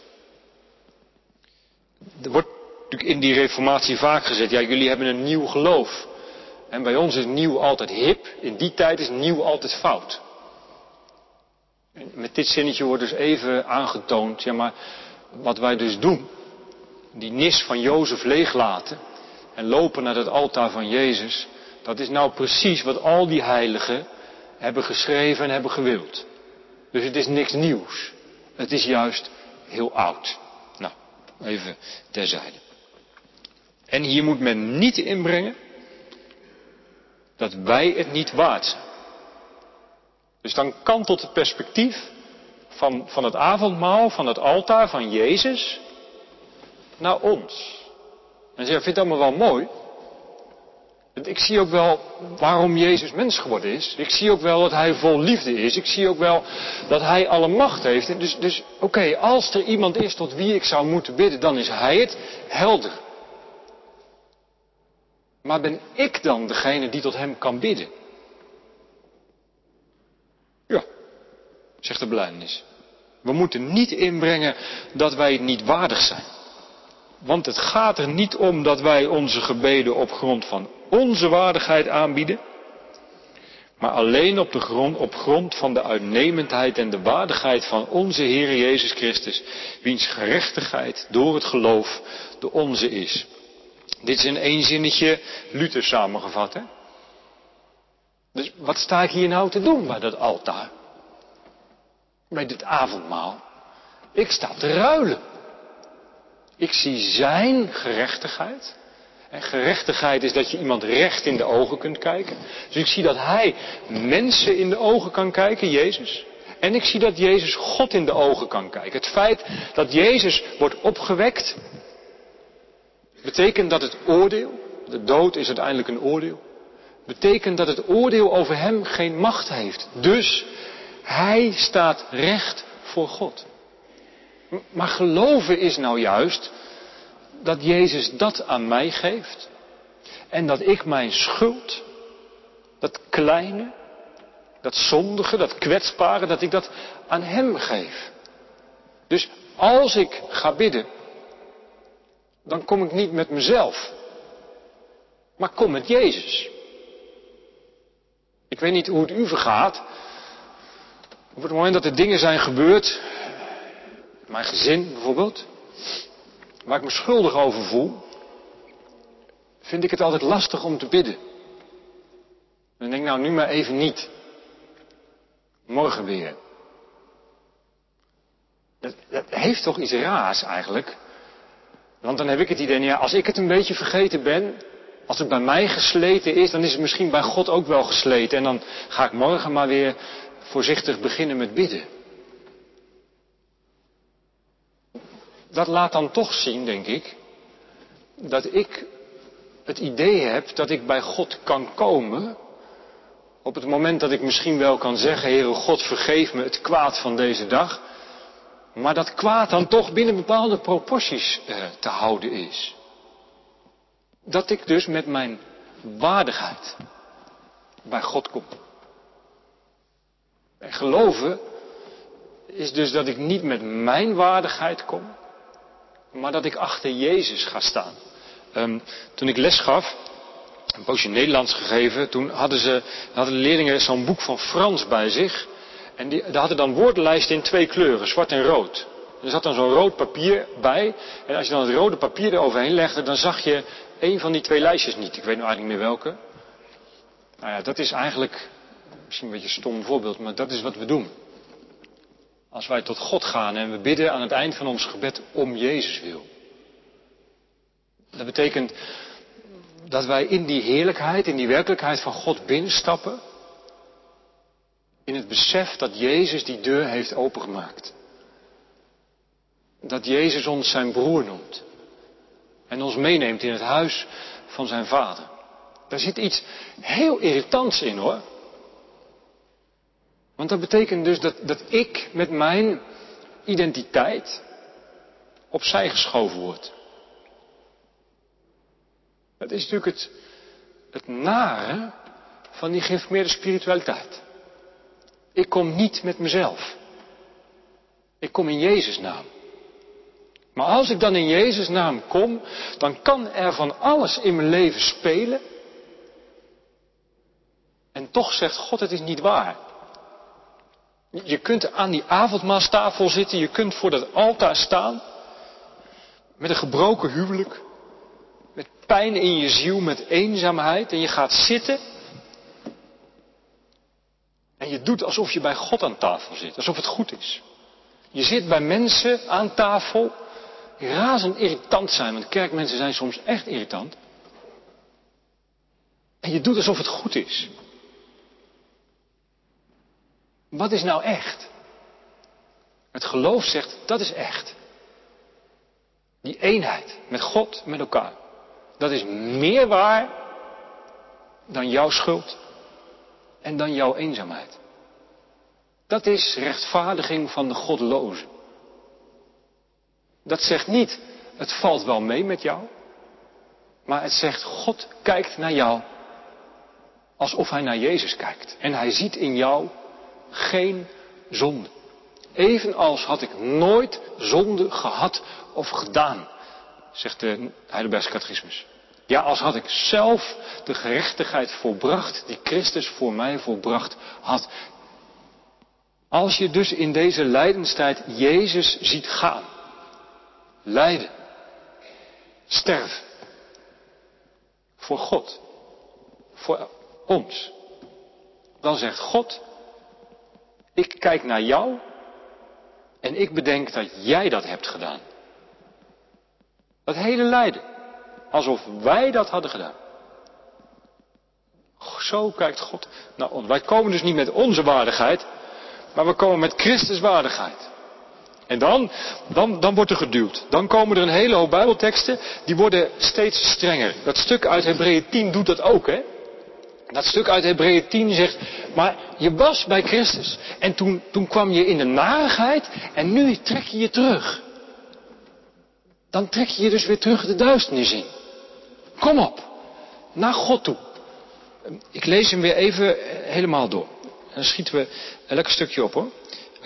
Er wordt natuurlijk in die reformatie vaak gezegd, ja jullie hebben een nieuw geloof. En bij ons is nieuw altijd hip, in die tijd is nieuw altijd fout. En met dit zinnetje wordt dus even aangetoond, ja maar wat wij dus doen, die nis van Jozef leeglaten en lopen naar het altaar van Jezus, dat is nou precies wat al die heiligen hebben geschreven en hebben gewild. Dus het is niks nieuws. Het is juist heel oud. Nou, even terzijde. En hier moet men niet inbrengen dat wij het niet waard zijn. Dus dan kantelt het perspectief van het avondmaal, van het altaar van Jezus, naar ons. En zeg, ik vind het allemaal wel mooi. Ik zie ook wel waarom Jezus mens geworden is. Ik zie ook wel dat hij vol liefde is. Ik zie ook wel dat hij alle macht heeft. Dus oké, als er iemand is tot wie ik zou moeten bidden, dan is hij het. Helder. Maar ben ik dan degene die tot hem kan bidden? Ja, zegt de belijdenis. We moeten niet inbrengen dat wij het niet waardig zijn. Want het gaat er niet om dat wij onze gebeden op grond van onze waardigheid aanbieden, maar alleen op grond van de uitnemendheid en de waardigheid van onze Heer Jezus Christus, wiens gerechtigheid door het geloof de onze is. Dit is in één zinnetje Luther samengevat, hè? Dus wat sta ik hier nou te doen bij dat altaar? Bij dit avondmaal? Ik sta te ruilen. Ik zie zijn gerechtigheid. En gerechtigheid is dat je iemand recht in de ogen kunt kijken. Dus ik zie dat hij mensen in de ogen kan kijken, Jezus. En ik zie dat Jezus God in de ogen kan kijken. Het feit dat Jezus wordt opgewekt, betekent dat het oordeel, de dood is uiteindelijk een oordeel, betekent dat het oordeel over hem geen macht heeft. Dus hij staat recht voor God. Maar geloven is nou juist dat Jezus dat aan mij geeft. En dat ik mijn schuld, dat kleine, dat zondige, dat kwetsbare, dat ik dat aan hem geef. Dus als ik ga bidden, dan kom ik niet met mezelf, maar kom met Jezus. Ik weet niet hoe het u vergaat. Op het moment dat er dingen zijn gebeurd, mijn gezin bijvoorbeeld, waar ik me schuldig over voel, vind ik het altijd lastig om te bidden. Dan denk ik, nou nu maar even niet. Morgen weer. Dat heeft toch iets raars eigenlijk. Want dan heb ik het idee, ja, als ik het een beetje vergeten ben, als het bij mij gesleten is, dan is het misschien bij God ook wel gesleten. En dan ga ik morgen maar weer voorzichtig beginnen met bidden. Dat laat dan toch zien, denk ik, dat ik het idee heb dat ik bij God kan komen op het moment dat ik misschien wel kan zeggen, Heere God, vergeef me het kwaad van deze dag, maar dat kwaad dan toch binnen bepaalde proporties te houden is. Dat ik dus met mijn waardigheid bij God kom. En geloven is dus dat ik niet met mijn waardigheid kom, maar dat ik achter Jezus ga staan. Toen ik les gaf, een poosje Nederlands gegeven, toen hadden de leerlingen zo'n boek van Frans bij zich. En daar hadden dan woordenlijsten in 2 kleuren, zwart en rood. Er zat dan zo'n rood papier bij. En als je dan het rode papier eroverheen legde, dan zag je één van die 2 lijstjes niet. Ik weet nou eigenlijk niet meer welke. Nou ja, dat is eigenlijk misschien een beetje een stom voorbeeld, maar dat is wat we doen. Als wij tot God gaan en we bidden aan het eind van ons gebed om Jezus wil. Dat betekent dat wij in die heerlijkheid, in die werkelijkheid van God binnenstappen. In het besef dat Jezus die deur heeft opengemaakt. Dat Jezus ons zijn broer noemt. En ons meeneemt in het huis van zijn vader. Daar zit iets heel irritants in hoor. Want dat betekent dus dat ik met mijn identiteit opzij geschoven word. Dat is natuurlijk het nare van die geïnformeerde spiritualiteit. Ik kom niet met mezelf. Ik kom in Jezus' naam. Maar als ik dan in Jezus' naam kom, dan kan er van alles in mijn leven spelen. En toch zegt God, het is niet waar. Je kunt aan die avondmaalstafel zitten, je kunt voor dat altaar staan. Met een gebroken huwelijk. Met pijn in je ziel, met eenzaamheid. En je gaat zitten. En je doet alsof je bij God aan tafel zit. Alsof het goed is. Je zit bij mensen aan tafel die razend irritant zijn. Want kerkmensen zijn soms echt irritant. En je doet alsof het goed is. Wat is nou echt? Het geloof zegt, dat is echt. Die eenheid met God, met elkaar. Dat is meer waar dan jouw schuld en dan jouw eenzaamheid. Dat is rechtvaardiging van de goddelozen. Dat zegt niet, het valt wel mee met jou. Maar het zegt, God kijkt naar jou alsof hij naar Jezus kijkt. En hij ziet in jou geen zonde. Evenals had ik nooit zonde gehad of gedaan, zegt de Heidelbergse catechismus. Ja, als had ik zelf de gerechtigheid volbracht die Christus voor mij volbracht had. Als je dus in deze lijdenstijd Jezus ziet gaan, lijden, sterven, voor God, voor ons, dan zegt God, ik kijk naar jou en ik bedenk dat jij dat hebt gedaan. Dat hele lijden, alsof wij dat hadden gedaan. Zo kijkt God naar ons. Wij komen dus niet met onze waardigheid, maar we komen met Christus waardigheid. En dan wordt er geduwd. Dan komen er een hele hoop Bijbelteksten, die worden steeds strenger. Dat stuk uit Hebreeën 10 doet dat ook, hè. Dat stuk uit Hebreeën 10 zegt, maar je was bij Christus. En toen kwam je in de narigheid en nu trek je je terug. Dan trek je je dus weer terug de duisternis in. Kom op, naar God toe. Ik lees hem weer even helemaal door. En dan schieten we een lekker stukje op hoor.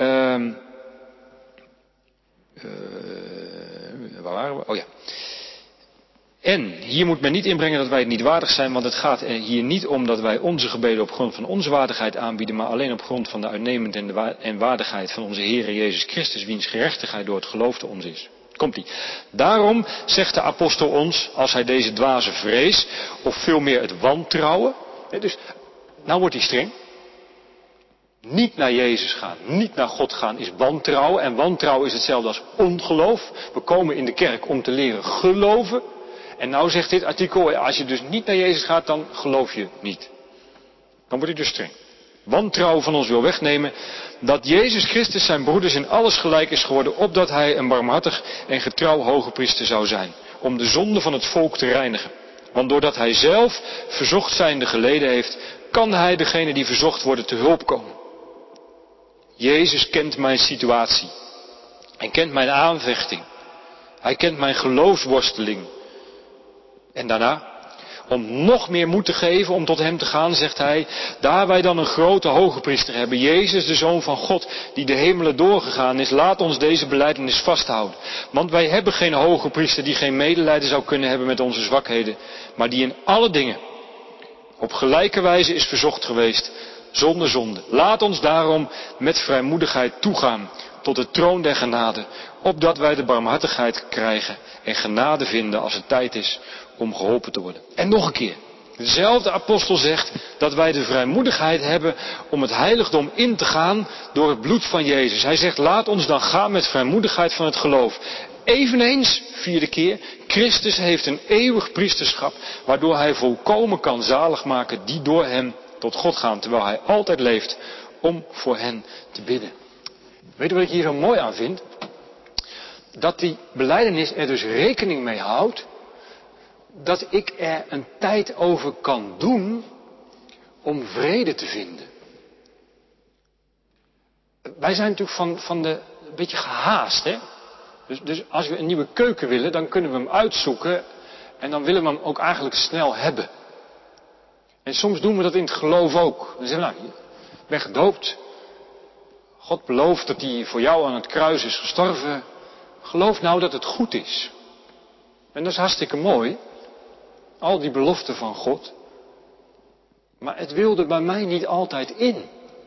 Waar waren we? Oh ja. En hier moet men niet inbrengen dat wij het niet waardig zijn, want het gaat er hier niet om dat wij onze gebeden op grond van onze waardigheid aanbieden, maar alleen op grond van de uitnemende en waardigheid van onze Heere Jezus Christus, wiens gerechtigheid door het geloof te ons is. Komt-ie. Daarom zegt de apostel ons, als hij deze dwaze vrees, of veel meer het wantrouwen, dus nou wordt hij streng. Niet naar Jezus gaan, niet naar God gaan is wantrouwen. En wantrouwen is hetzelfde als ongeloof. We komen in de kerk om te leren geloven. En nou zegt dit artikel, als je dus niet naar Jezus gaat, dan geloof je niet. Dan wordt hij dus streng. Wantrouwen van ons wil wegnemen dat Jezus Christus zijn broeders in alles gelijk is geworden, opdat hij een barmhartig en getrouw hoge priester zou zijn, om de zonde van het volk te reinigen. Want doordat hij zelf verzocht zijnde geleden heeft, kan hij degene die verzocht worden te hulp komen. Jezus kent mijn situatie. Hij kent mijn aanvechting. Hij kent mijn geloofsworsteling. En daarna, om nog meer moed te geven om tot hem te gaan, zegt hij, daar wij dan een grote hogepriester hebben, Jezus, de Zoon van God, die de hemelen doorgegaan is, laat ons deze belijdenis vasthouden. Want wij hebben geen hogepriester die geen medelijden zou kunnen hebben met onze zwakheden, maar die in alle dingen op gelijke wijze is verzocht geweest, zonder zonde. Laat ons daarom met vrijmoedigheid toegaan tot de troon der genade, opdat wij de barmhartigheid krijgen en genade vinden als het tijd is om geholpen te worden. En nog een keer. Dezelfde apostel zegt dat wij de vrijmoedigheid hebben om het heiligdom in te gaan door het bloed van Jezus. Hij zegt, laat ons dan gaan met vrijmoedigheid van het geloof. Eveneens, 4e keer, Christus heeft een eeuwig priesterschap, waardoor hij volkomen kan zalig maken die door hem tot God gaan, terwijl hij altijd leeft om voor hen te bidden. Weet je wat ik hier zo mooi aan vind? Dat die belijdenis er dus rekening mee houdt dat ik er een tijd over kan doen om vrede te vinden. Wij zijn natuurlijk een beetje gehaast, hè? Dus als we een nieuwe keuken willen, dan kunnen we hem uitzoeken en dan willen we hem ook eigenlijk snel hebben. En soms doen we dat in het geloof ook. Dan zeggen we, nou, ik ben gedoopt. God belooft dat hij voor jou aan het kruis is gestorven. Geloof nou dat het goed is. En dat is hartstikke mooi. Al die beloften van God. Maar het wilde bij mij niet altijd in.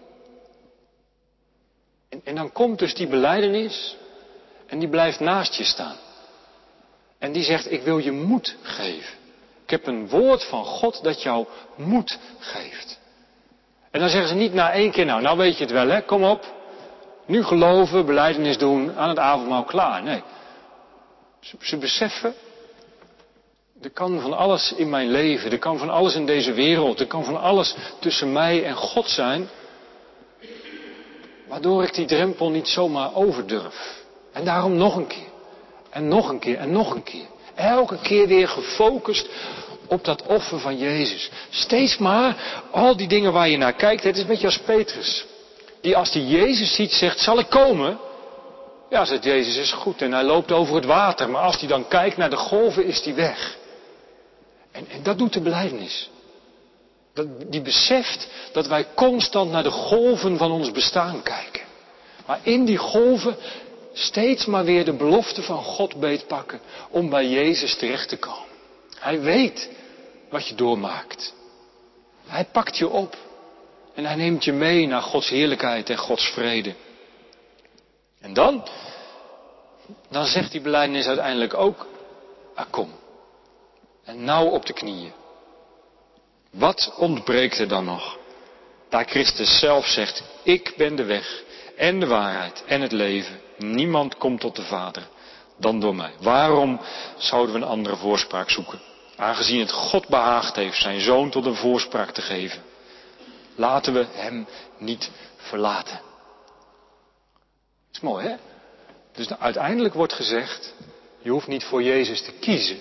En dan komt dus die belijdenis. En die blijft naast je staan. En die zegt, ik wil je moed geven. Ik heb een woord van God dat jou moed geeft. En dan zeggen ze niet na 1 keer, nou weet je het wel, hè, kom op. Nu geloven, belijdenis doen, aan het avondmaal klaar. Nee. Ze beseffen, er kan van alles in mijn leven, er kan van alles in deze wereld, er kan van alles tussen mij en God zijn, waardoor ik die drempel niet zomaar overdurf. En daarom nog een keer. En nog een keer en nog een keer. Elke keer weer gefocust op dat offer van Jezus. Steeds maar al die dingen waar je naar kijkt. Het is een beetje als Petrus. Die als hij Jezus ziet zegt, zal ik komen? Ja, zegt Jezus, is goed. En hij loopt over het water. Maar als hij dan kijkt naar de golven is hij weg. En dat doet de belijdenis. Die beseft dat wij constant naar de golven van ons bestaan kijken. Maar in die golven steeds maar weer de belofte van God beetpakken om bij Jezus terecht te komen. Hij weet wat je doormaakt. Hij pakt je op en hij neemt je mee naar Gods heerlijkheid en Gods vrede. En dan zegt die belijdenis uiteindelijk ook, kom. En nou op de knieën. Wat ontbreekt er dan nog? Daar Christus zelf zegt, ik ben de weg en de waarheid en het leven. Niemand komt tot de Vader dan door mij. Waarom zouden we een andere voorspraak zoeken? Aangezien het God behaagd heeft zijn zoon tot een voorspraak te geven. Laten we hem niet verlaten. Dat is mooi, hè? Dus uiteindelijk wordt gezegd, je hoeft niet voor Jezus te kiezen.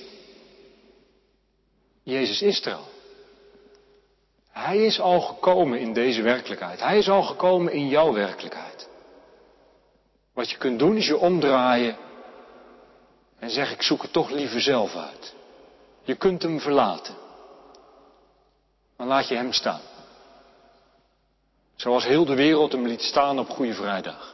Jezus is er al. Hij is al gekomen in deze werkelijkheid. Hij is al gekomen in jouw werkelijkheid. Wat je kunt doen is je omdraaien en zeggen, ik zoek het toch liever zelf uit. Je kunt hem verlaten. Dan laat je hem staan. Zoals heel de wereld hem liet staan op Goede Vrijdag.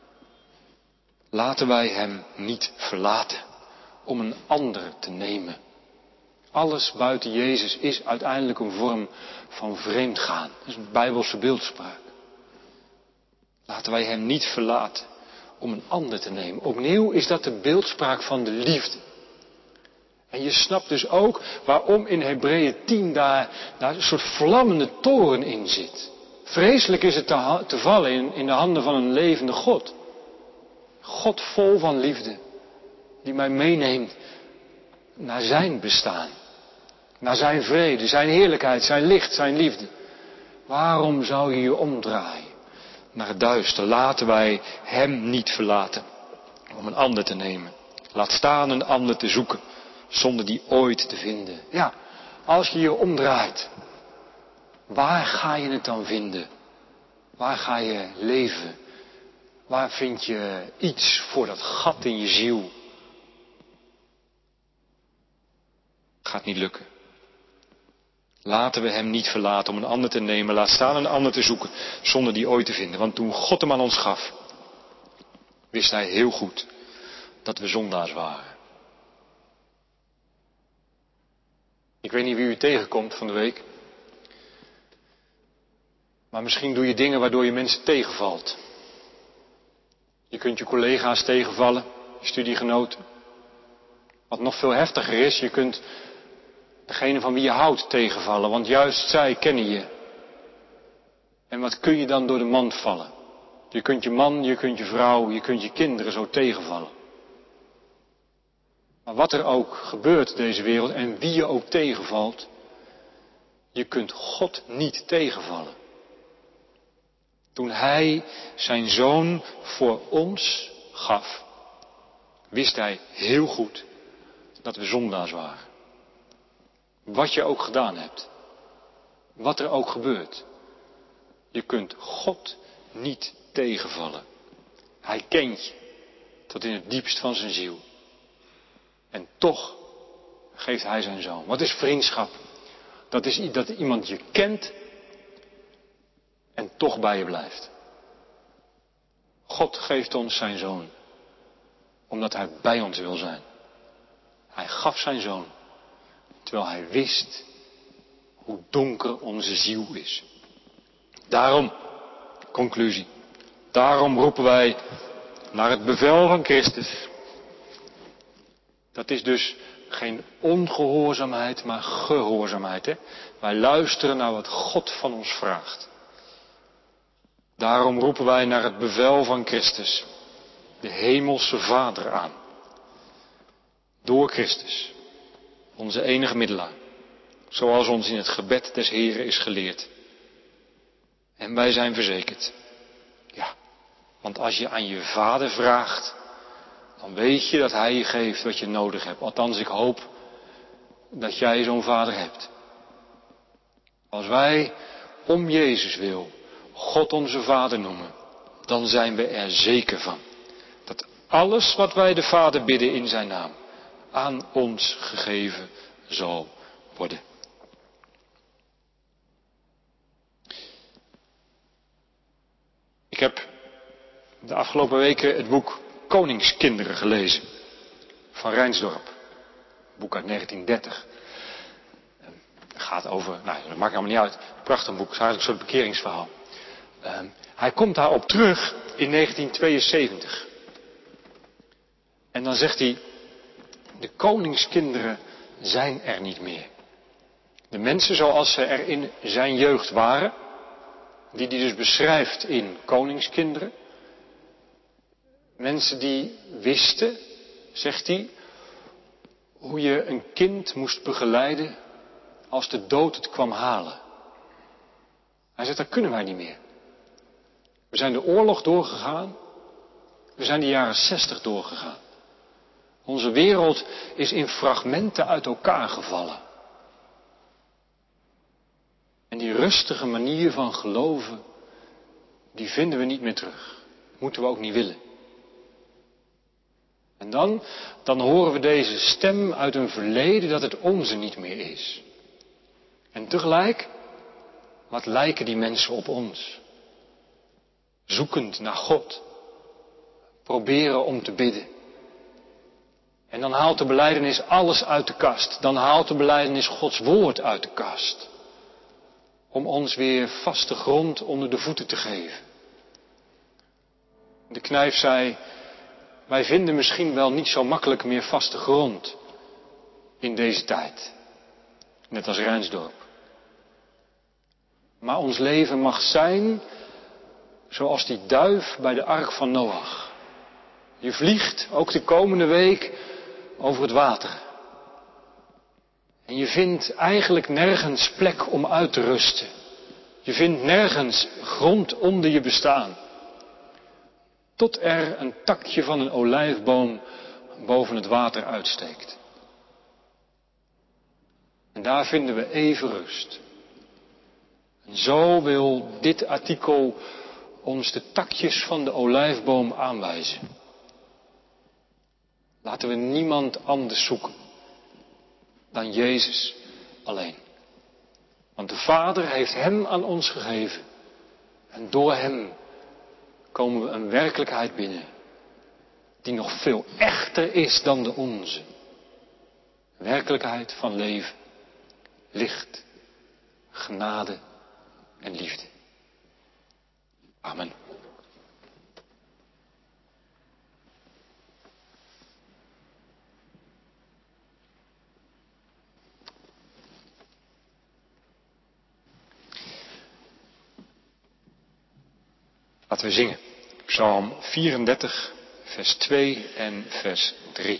Laten wij hem niet verlaten om een ander te nemen. Alles buiten Jezus is uiteindelijk een vorm van vreemdgaan. Dat is een Bijbelse beeldspraak. Laten wij hem niet verlaten om een ander te nemen. Opnieuw is dat de beeldspraak van de liefde. En je snapt dus ook waarom in Hebreeën 10 daar een soort vlammende toren in zit. Vreselijk is het te vallen in de handen van een levende God. God vol van liefde. Die mij meeneemt naar zijn bestaan. Naar zijn vrede, zijn heerlijkheid, zijn licht, zijn liefde. Waarom zou je je omdraaien naar het duister? Laten wij hem niet verlaten om een ander te nemen. Laat staan een ander te zoeken, zonder die ooit te vinden. Ja, als je je omdraait, waar ga je het dan vinden? Waar ga je leven? Waar vind je iets voor dat gat in je ziel? Gaat niet lukken. Laten we hem niet verlaten om een ander te nemen. Laat staan een ander te zoeken zonder die ooit te vinden. Want toen God hem aan ons gaf, wist hij heel goed dat we zondaars waren. Ik weet niet wie u tegenkomt van de week. Maar misschien doe je dingen waardoor je mensen tegenvalt. Je kunt je collega's tegenvallen, je studiegenoten. Wat nog veel heftiger is, je kunt degene van wie je houdt tegenvallen, want juist zij kennen je. En wat kun je dan door de mand vallen? Je kunt je man, je kunt je vrouw, je kunt je kinderen zo tegenvallen. Maar wat er ook gebeurt in deze wereld en wie je ook tegenvalt, je kunt God niet tegenvallen. Toen Hij zijn Zoon voor ons gaf, wist Hij heel goed dat we zondaars waren. Wat je ook gedaan hebt, wat er ook gebeurt, je kunt God niet tegenvallen. Hij kent je tot in het diepst van zijn ziel. En toch geeft Hij zijn Zoon. Wat is vriendschap? Dat is dat iemand je kent en toch bij je blijft. God geeft ons zijn Zoon, omdat Hij bij ons wil zijn. Hij gaf zijn Zoon, terwijl Hij wist hoe donker onze ziel is. Daarom, conclusie, daarom roepen wij naar het bevel van Christus. Dat is dus geen ongehoorzaamheid, maar gehoorzaamheid. Hè? Wij luisteren naar wat God van ons vraagt. Daarom roepen wij naar het bevel van Christus, de hemelse Vader, aan. Door Christus, onze enige middelaar, zoals ons in het gebed des Heren is geleerd. En wij zijn verzekerd. Ja, want als je aan je Vader vraagt, dan weet je dat Hij je geeft wat je nodig hebt. Althans, ik hoop dat jij zo'n Vader hebt. Als wij om Jezus wil God onze Vader noemen, dan zijn we er zeker van dat alles wat wij de Vader bidden in zijn naam aan ons gegeven zal worden. Ik heb de afgelopen weken het boek Koningskinderen gelezen van Rijnsdorp. Een boek uit 1930. Het gaat over, dat maakt allemaal niet uit. Prachtig boek, het is eigenlijk een soort bekeringsverhaal. Hij komt daarop terug in 1972. En dan zegt hij, de koningskinderen zijn er niet meer. De mensen zoals ze er in zijn jeugd waren, die hij dus beschrijft in Koningskinderen. Mensen die wisten, zegt hij, hoe je een kind moest begeleiden als de dood het kwam halen. Hij zegt, dat kunnen wij niet meer. We zijn de oorlog doorgegaan. We zijn de jaren 60 doorgegaan. Onze wereld is in fragmenten uit elkaar gevallen. En die rustige manier van geloven, die vinden we niet meer terug. Moeten we ook niet willen. En dan horen we deze stem uit een verleden dat het onze niet meer is. En tegelijk, wat lijken die mensen op ons? Zoekend naar God. Proberen om te bidden. En dan haalt de belijdenis alles uit de kast. Dan haalt de belijdenis Gods woord uit de kast. Om ons weer vaste grond onder de voeten te geven. De knijf zei, wij vinden misschien wel niet zo makkelijk meer vaste grond in deze tijd. Net als Rijnsdorp. Maar ons leven mag zijn zoals die duif bij de ark van Noach. Je vliegt ook de komende week over het water. En je vindt eigenlijk nergens plek om uit te rusten. Je vindt nergens grond onder je bestaan. Tot er een takje van een olijfboom boven het water uitsteekt. En daar vinden we even rust. En zo wil dit artikel ons de takjes van de olijfboom aanwijzen. Laten we niemand anders zoeken dan Jezus alleen. Want de Vader heeft hem aan ons gegeven. En door hem komen we een werkelijkheid binnen die nog veel echter is dan de onze. Een werkelijkheid van leven, licht, genade en liefde. Amen. Laten we zingen. Psalm 34, vers 2 en vers 3.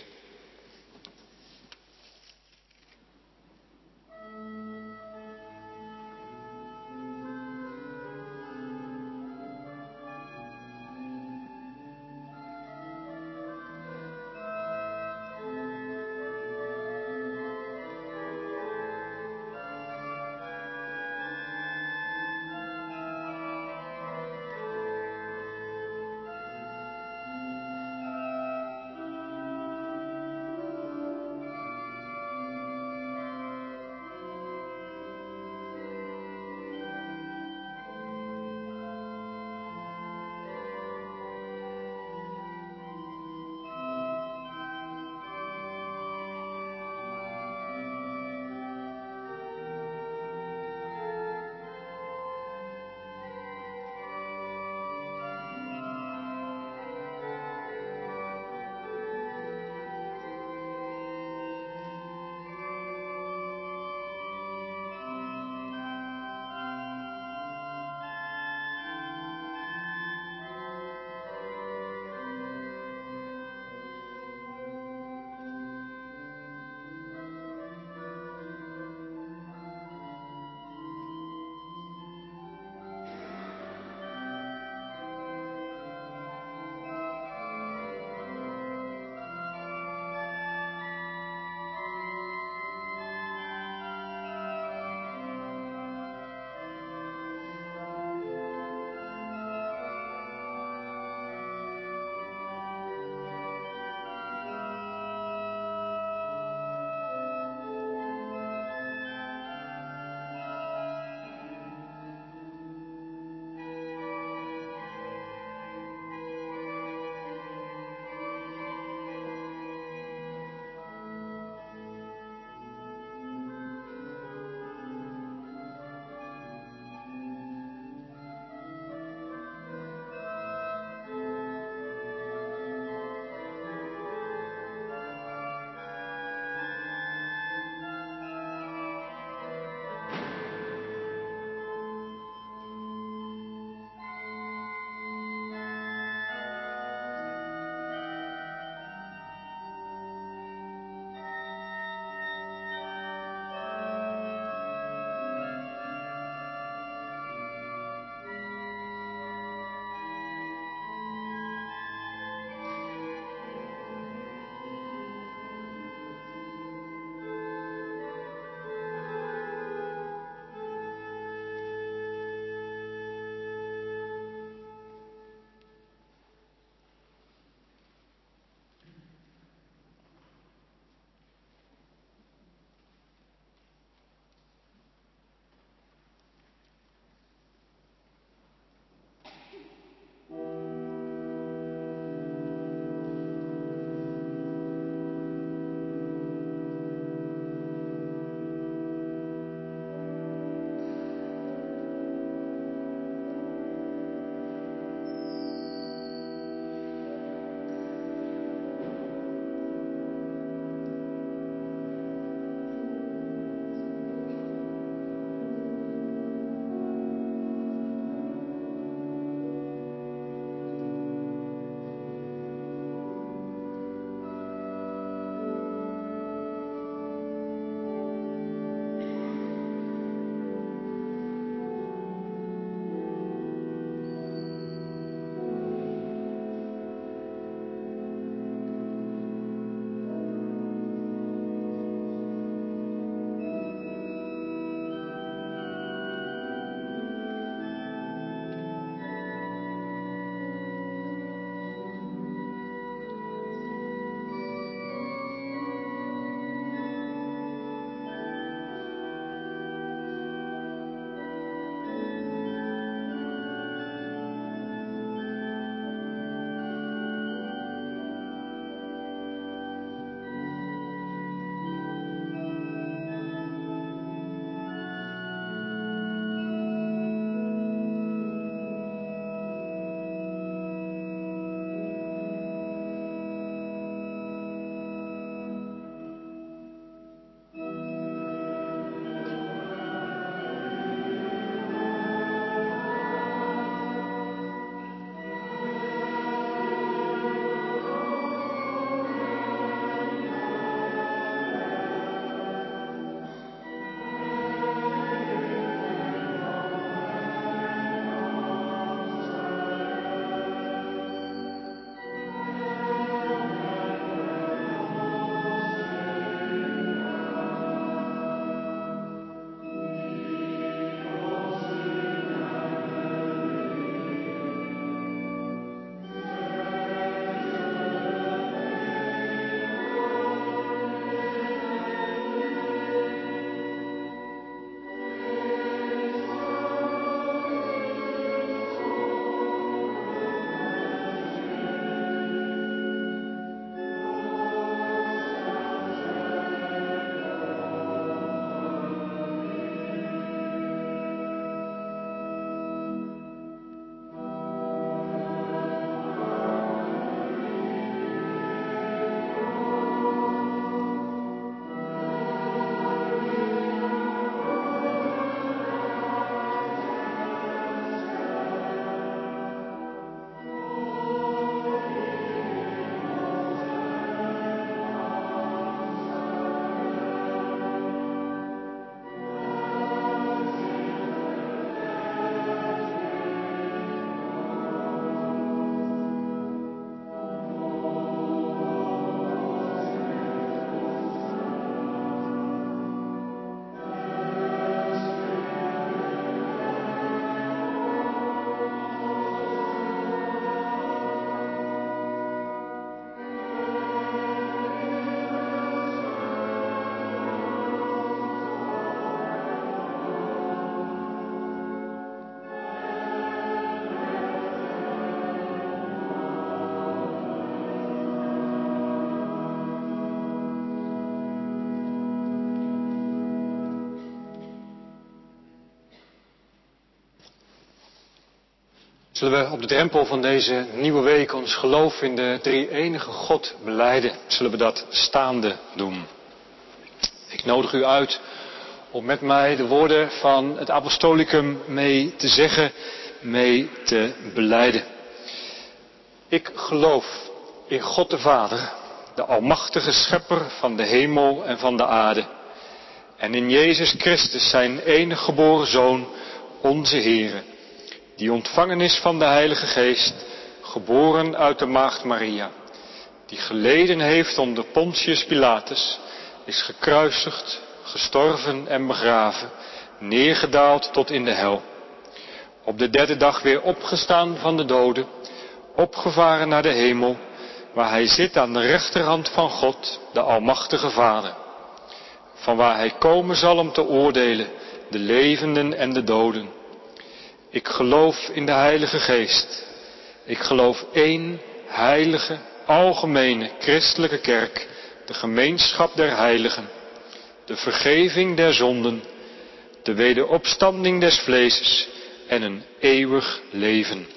Zullen we op de drempel van deze nieuwe week ons geloof in de drie-enige God belijden? Zullen we dat staande doen? Ik nodig u uit om met mij de woorden van het apostolicum mee te zeggen, mee te belijden. Ik geloof in God de Vader, de almachtige schepper van de hemel en van de aarde. En in Jezus Christus, zijn enige geboren Zoon, onze Heere, die ontvangen is van de Heilige Geest, geboren uit de maagd Maria, die geleden heeft onder Pontius Pilatus, is gekruisigd, gestorven en begraven, neergedaald tot in de hel. Op de derde dag weer opgestaan van de doden, opgevaren naar de hemel, waar hij zit aan de rechterhand van God, de almachtige Vader. Vanwaar hij komen zal om te oordelen de levenden en de doden. Ik geloof in de Heilige Geest. Ik geloof één heilige, algemene, christelijke kerk, de gemeenschap der heiligen, de vergeving der zonden, de wederopstanding des vleeses en een eeuwig leven.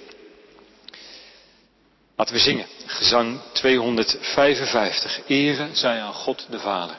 Laten we zingen. Gezang 255. Ere zij aan God de Vader.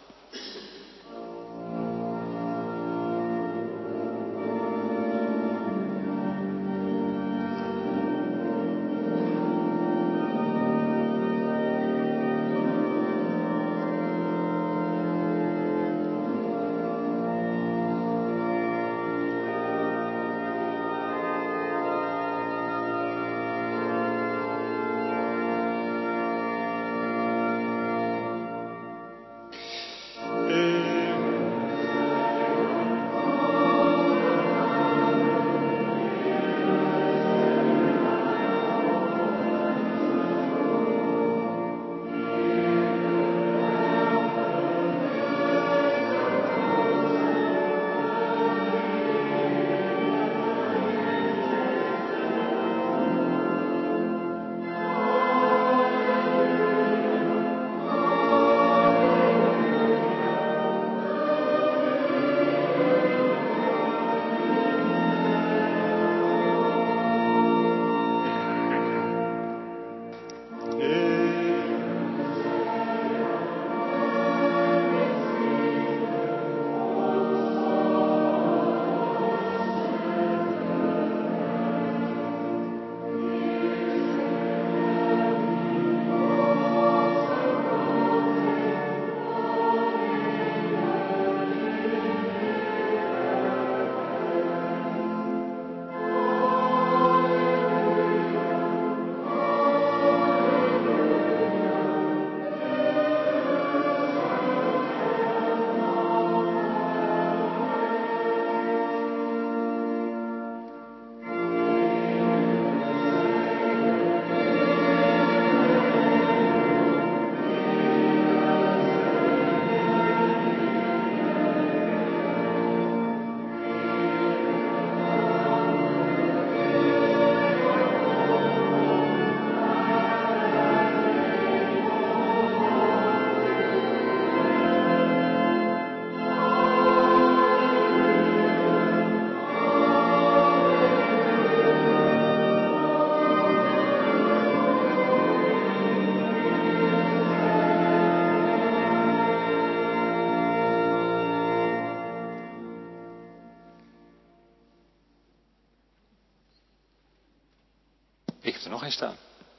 Ik heb er nog een staan.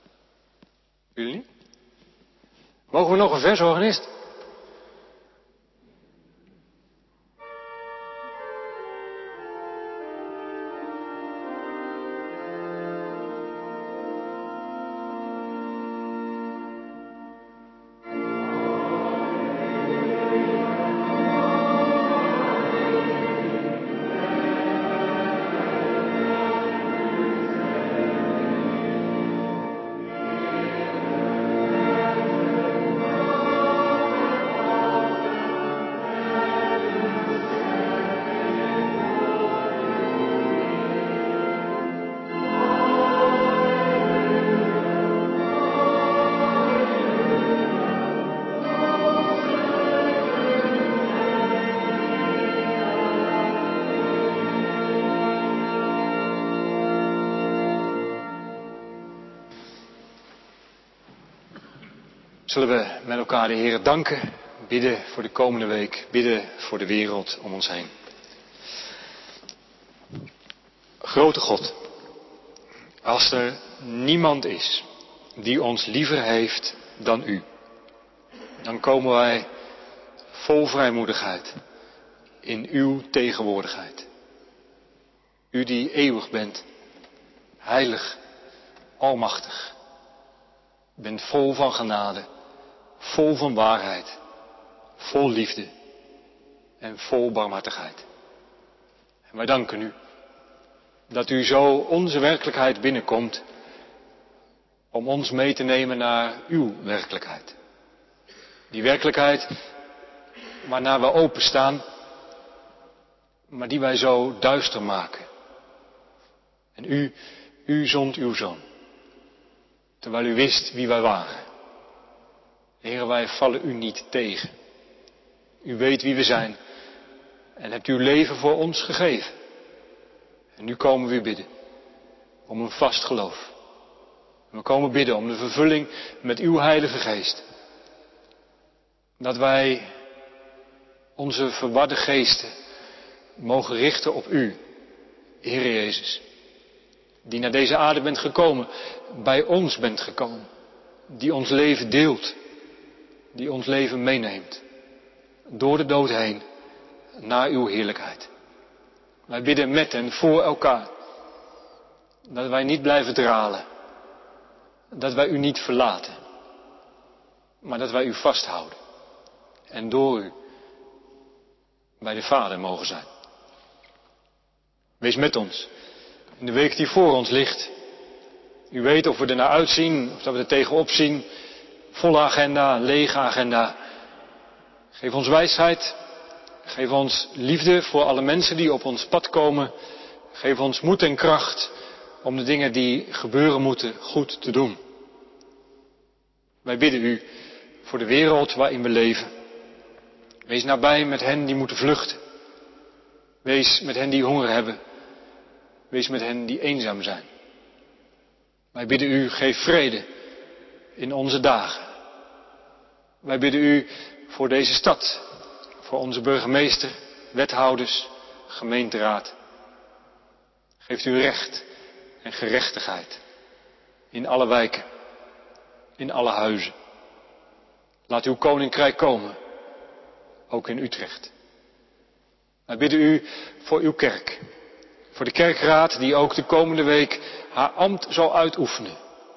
Jullie niet? Mogen we nog een vers, organist? zullen we met elkaar de Heer danken, bidden voor de komende week, bidden voor de wereld om ons heen. Grote God, als er niemand is die ons liever heeft dan U, dan komen wij vol vrijmoedigheid in Uw tegenwoordigheid. U die eeuwig bent, heilig, almachtig, bent vol van genade, vol van waarheid, vol liefde en vol barmhartigheid. En wij danken U dat U zo onze werkelijkheid binnenkomt om ons mee te nemen naar Uw werkelijkheid. Die werkelijkheid waarnaar we openstaan, maar die wij zo duister maken. En U zond Uw Zoon, terwijl U wist wie wij waren. Heere, wij vallen U niet tegen. U weet wie we zijn en hebt Uw leven voor ons gegeven. En nu komen we U bidden om een vast geloof. We komen bidden om de vervulling met Uw Heilige Geest. Dat wij onze verwarde geesten mogen richten op U, Heere Jezus. Die naar deze aarde bent gekomen, bij ons bent gekomen. Die ons leven deelt. Die ons leven meeneemt. Door de dood heen, naar Uw heerlijkheid. Wij bidden met en voor elkaar. Dat wij niet blijven dralen. Dat wij U niet verlaten. Maar dat wij U vasthouden. En door U bij de Vader mogen zijn. Wees met ons in de week die voor ons ligt. U weet of we er naar uitzien, of dat we er tegenop zien. Volle agenda, lege agenda. Geef ons wijsheid. Geef ons liefde voor alle mensen die op ons pad komen. Geef ons moed en kracht om de dingen die gebeuren moeten goed te doen. Wij bidden U voor de wereld waarin we leven. Wees nabij met hen die moeten vluchten. Wees met hen die honger hebben. Wees met hen die eenzaam zijn. Wij bidden U, geef vrede in onze dagen. Wij bidden U voor deze stad, voor onze burgemeester, wethouders, gemeenteraad. Geeft U recht en gerechtigheid in alle wijken, in alle huizen. Laat Uw koninkrijk komen, ook in Utrecht. Wij bidden U voor Uw kerk, voor de kerkraad die ook de komende week haar ambt zal uitoefenen.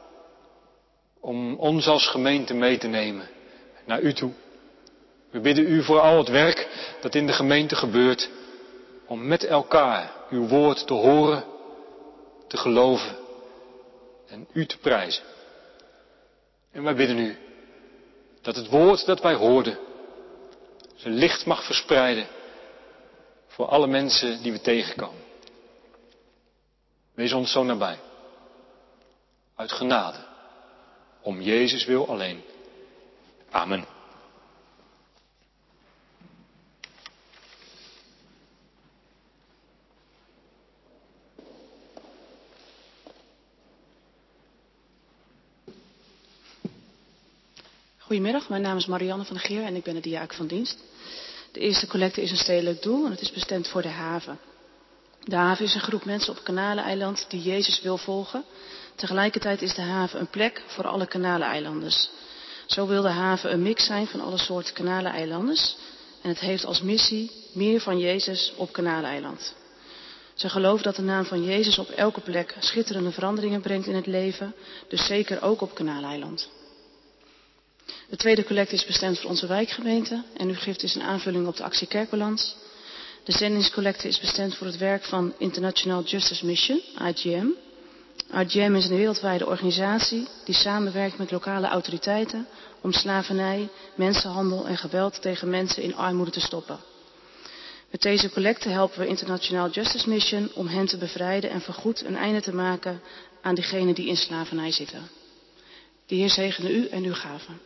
Om ons als gemeente mee te nemen naar U toe. We bidden U voor al het werk dat in de gemeente gebeurt. Om met elkaar Uw woord te horen, te geloven en U te prijzen. En wij bidden U dat het woord dat wij hoorden zijn licht mag verspreiden voor alle mensen die we tegenkomen. Wees ons zo nabij. Uit genade. Om Jezus wil alleen. Amen. Goedemiddag, mijn naam is Marianne van der Geer en ik ben de diaken van dienst. De eerste collecte is een stedelijk doel en het is bestemd voor de haven. De haven is een groep mensen op Kanaleneiland die Jezus wil volgen. Tegelijkertijd is de haven een plek voor alle Kanaleilanders. Zo wil de haven een mix zijn van alle soorten Kanaleilanders. En het heeft als missie meer van Jezus op Kanaleiland. Ze geloven dat de naam van Jezus op elke plek schitterende veranderingen brengt in het leven. Dus zeker ook op Kanaleiland. De tweede collecte is bestemd voor onze wijkgemeente. En uw gift is een aanvulling op de actie Kerkbalans. De zendingscollecte is bestemd voor het werk van International Justice Mission, IGM. IGM is een wereldwijde organisatie die samenwerkt met lokale autoriteiten om slavernij, mensenhandel en geweld tegen mensen in armoede te stoppen. Met deze collecte helpen we International Justice Mission om hen te bevrijden en voorgoed een einde te maken aan diegenen die in slavernij zitten. De Heer zegene u en uw gaven.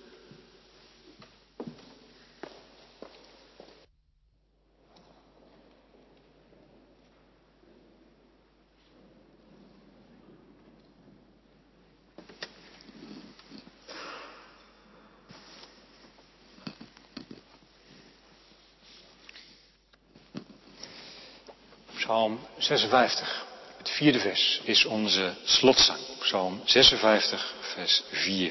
Psalm 56, het 4e vers, is onze slotzang. Psalm 56, vers 4.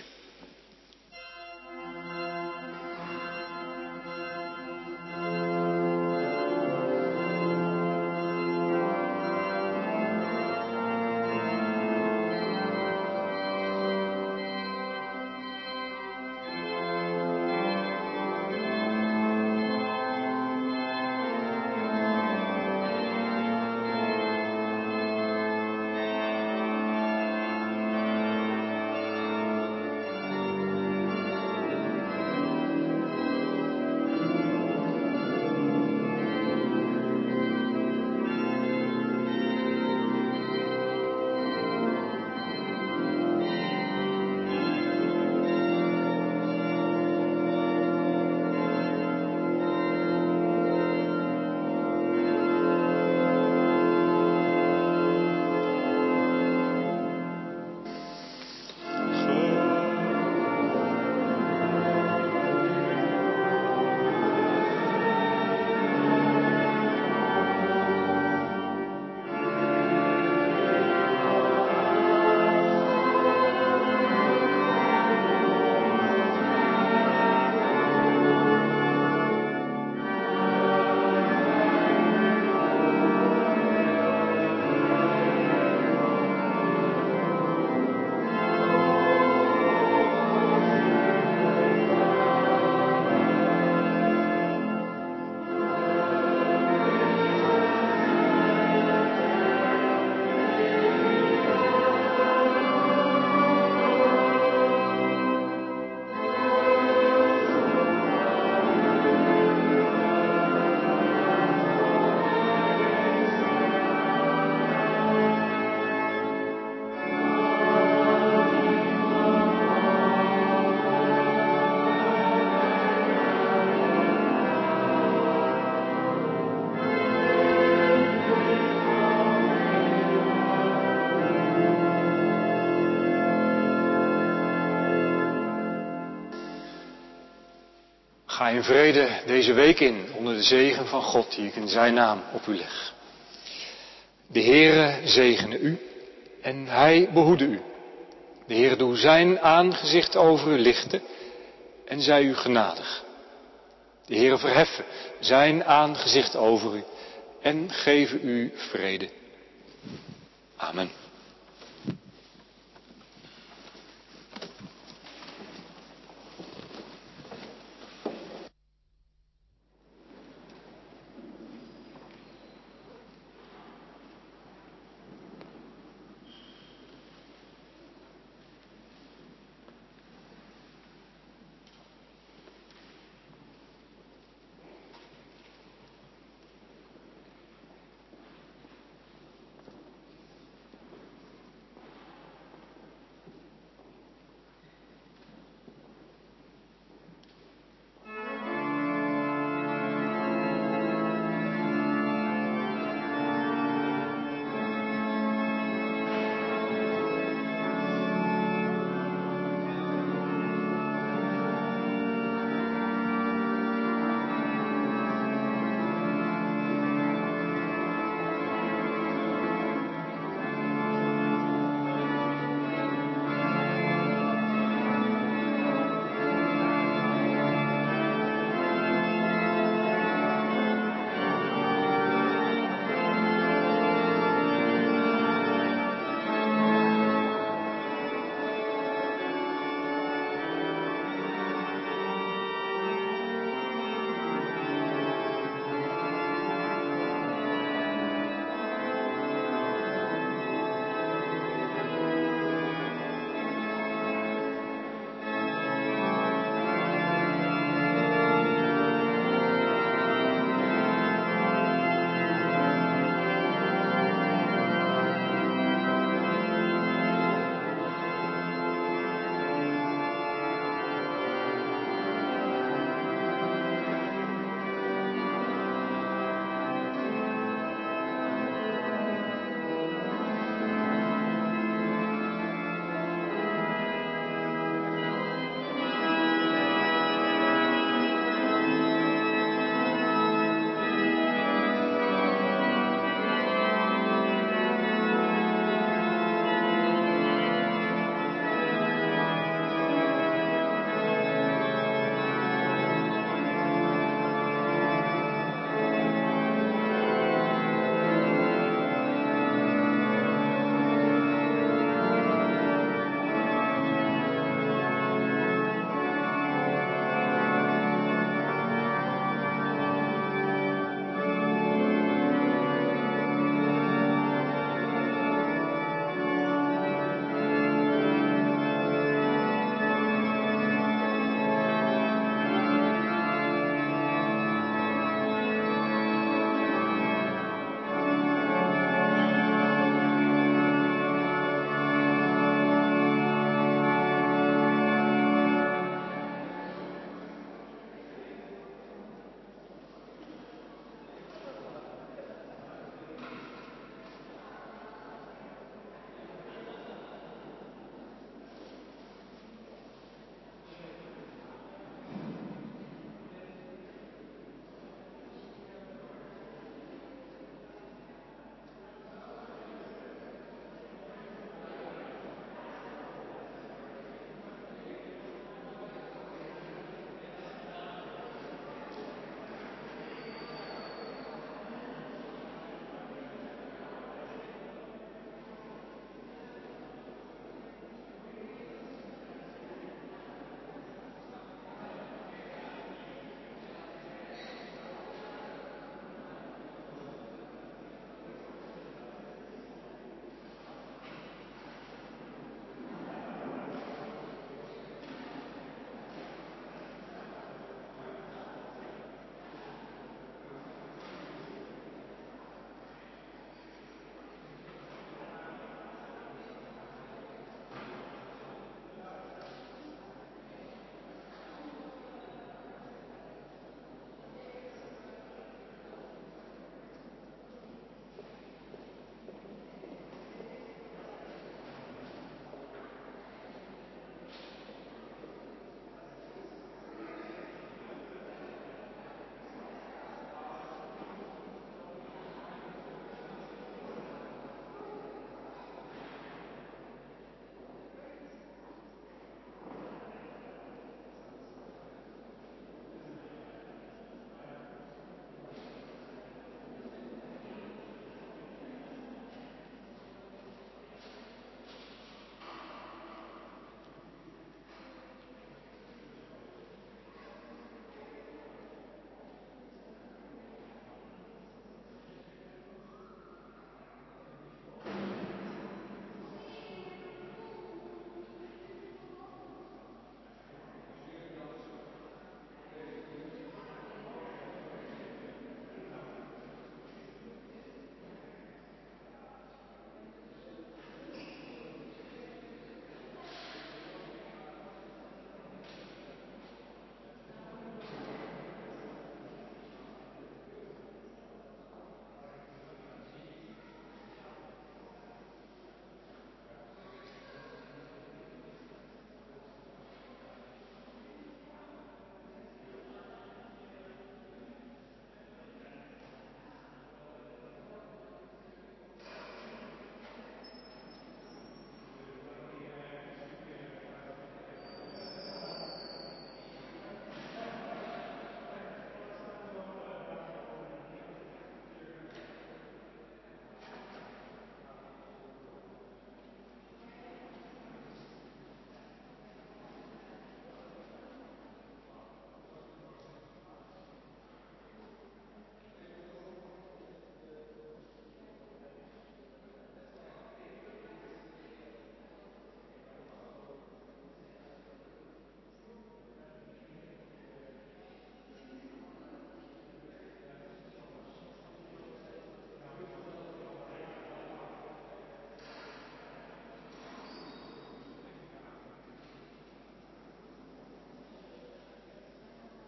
Ga in vrede deze week in, onder de zegen van God die ik in zijn naam op u leg. De Heere zegene u en hij behoede u. De Heere doe zijn aangezicht over u lichten en zij u genadig. De Heere verheffen zijn aangezicht over u en geven u vrede. Amen.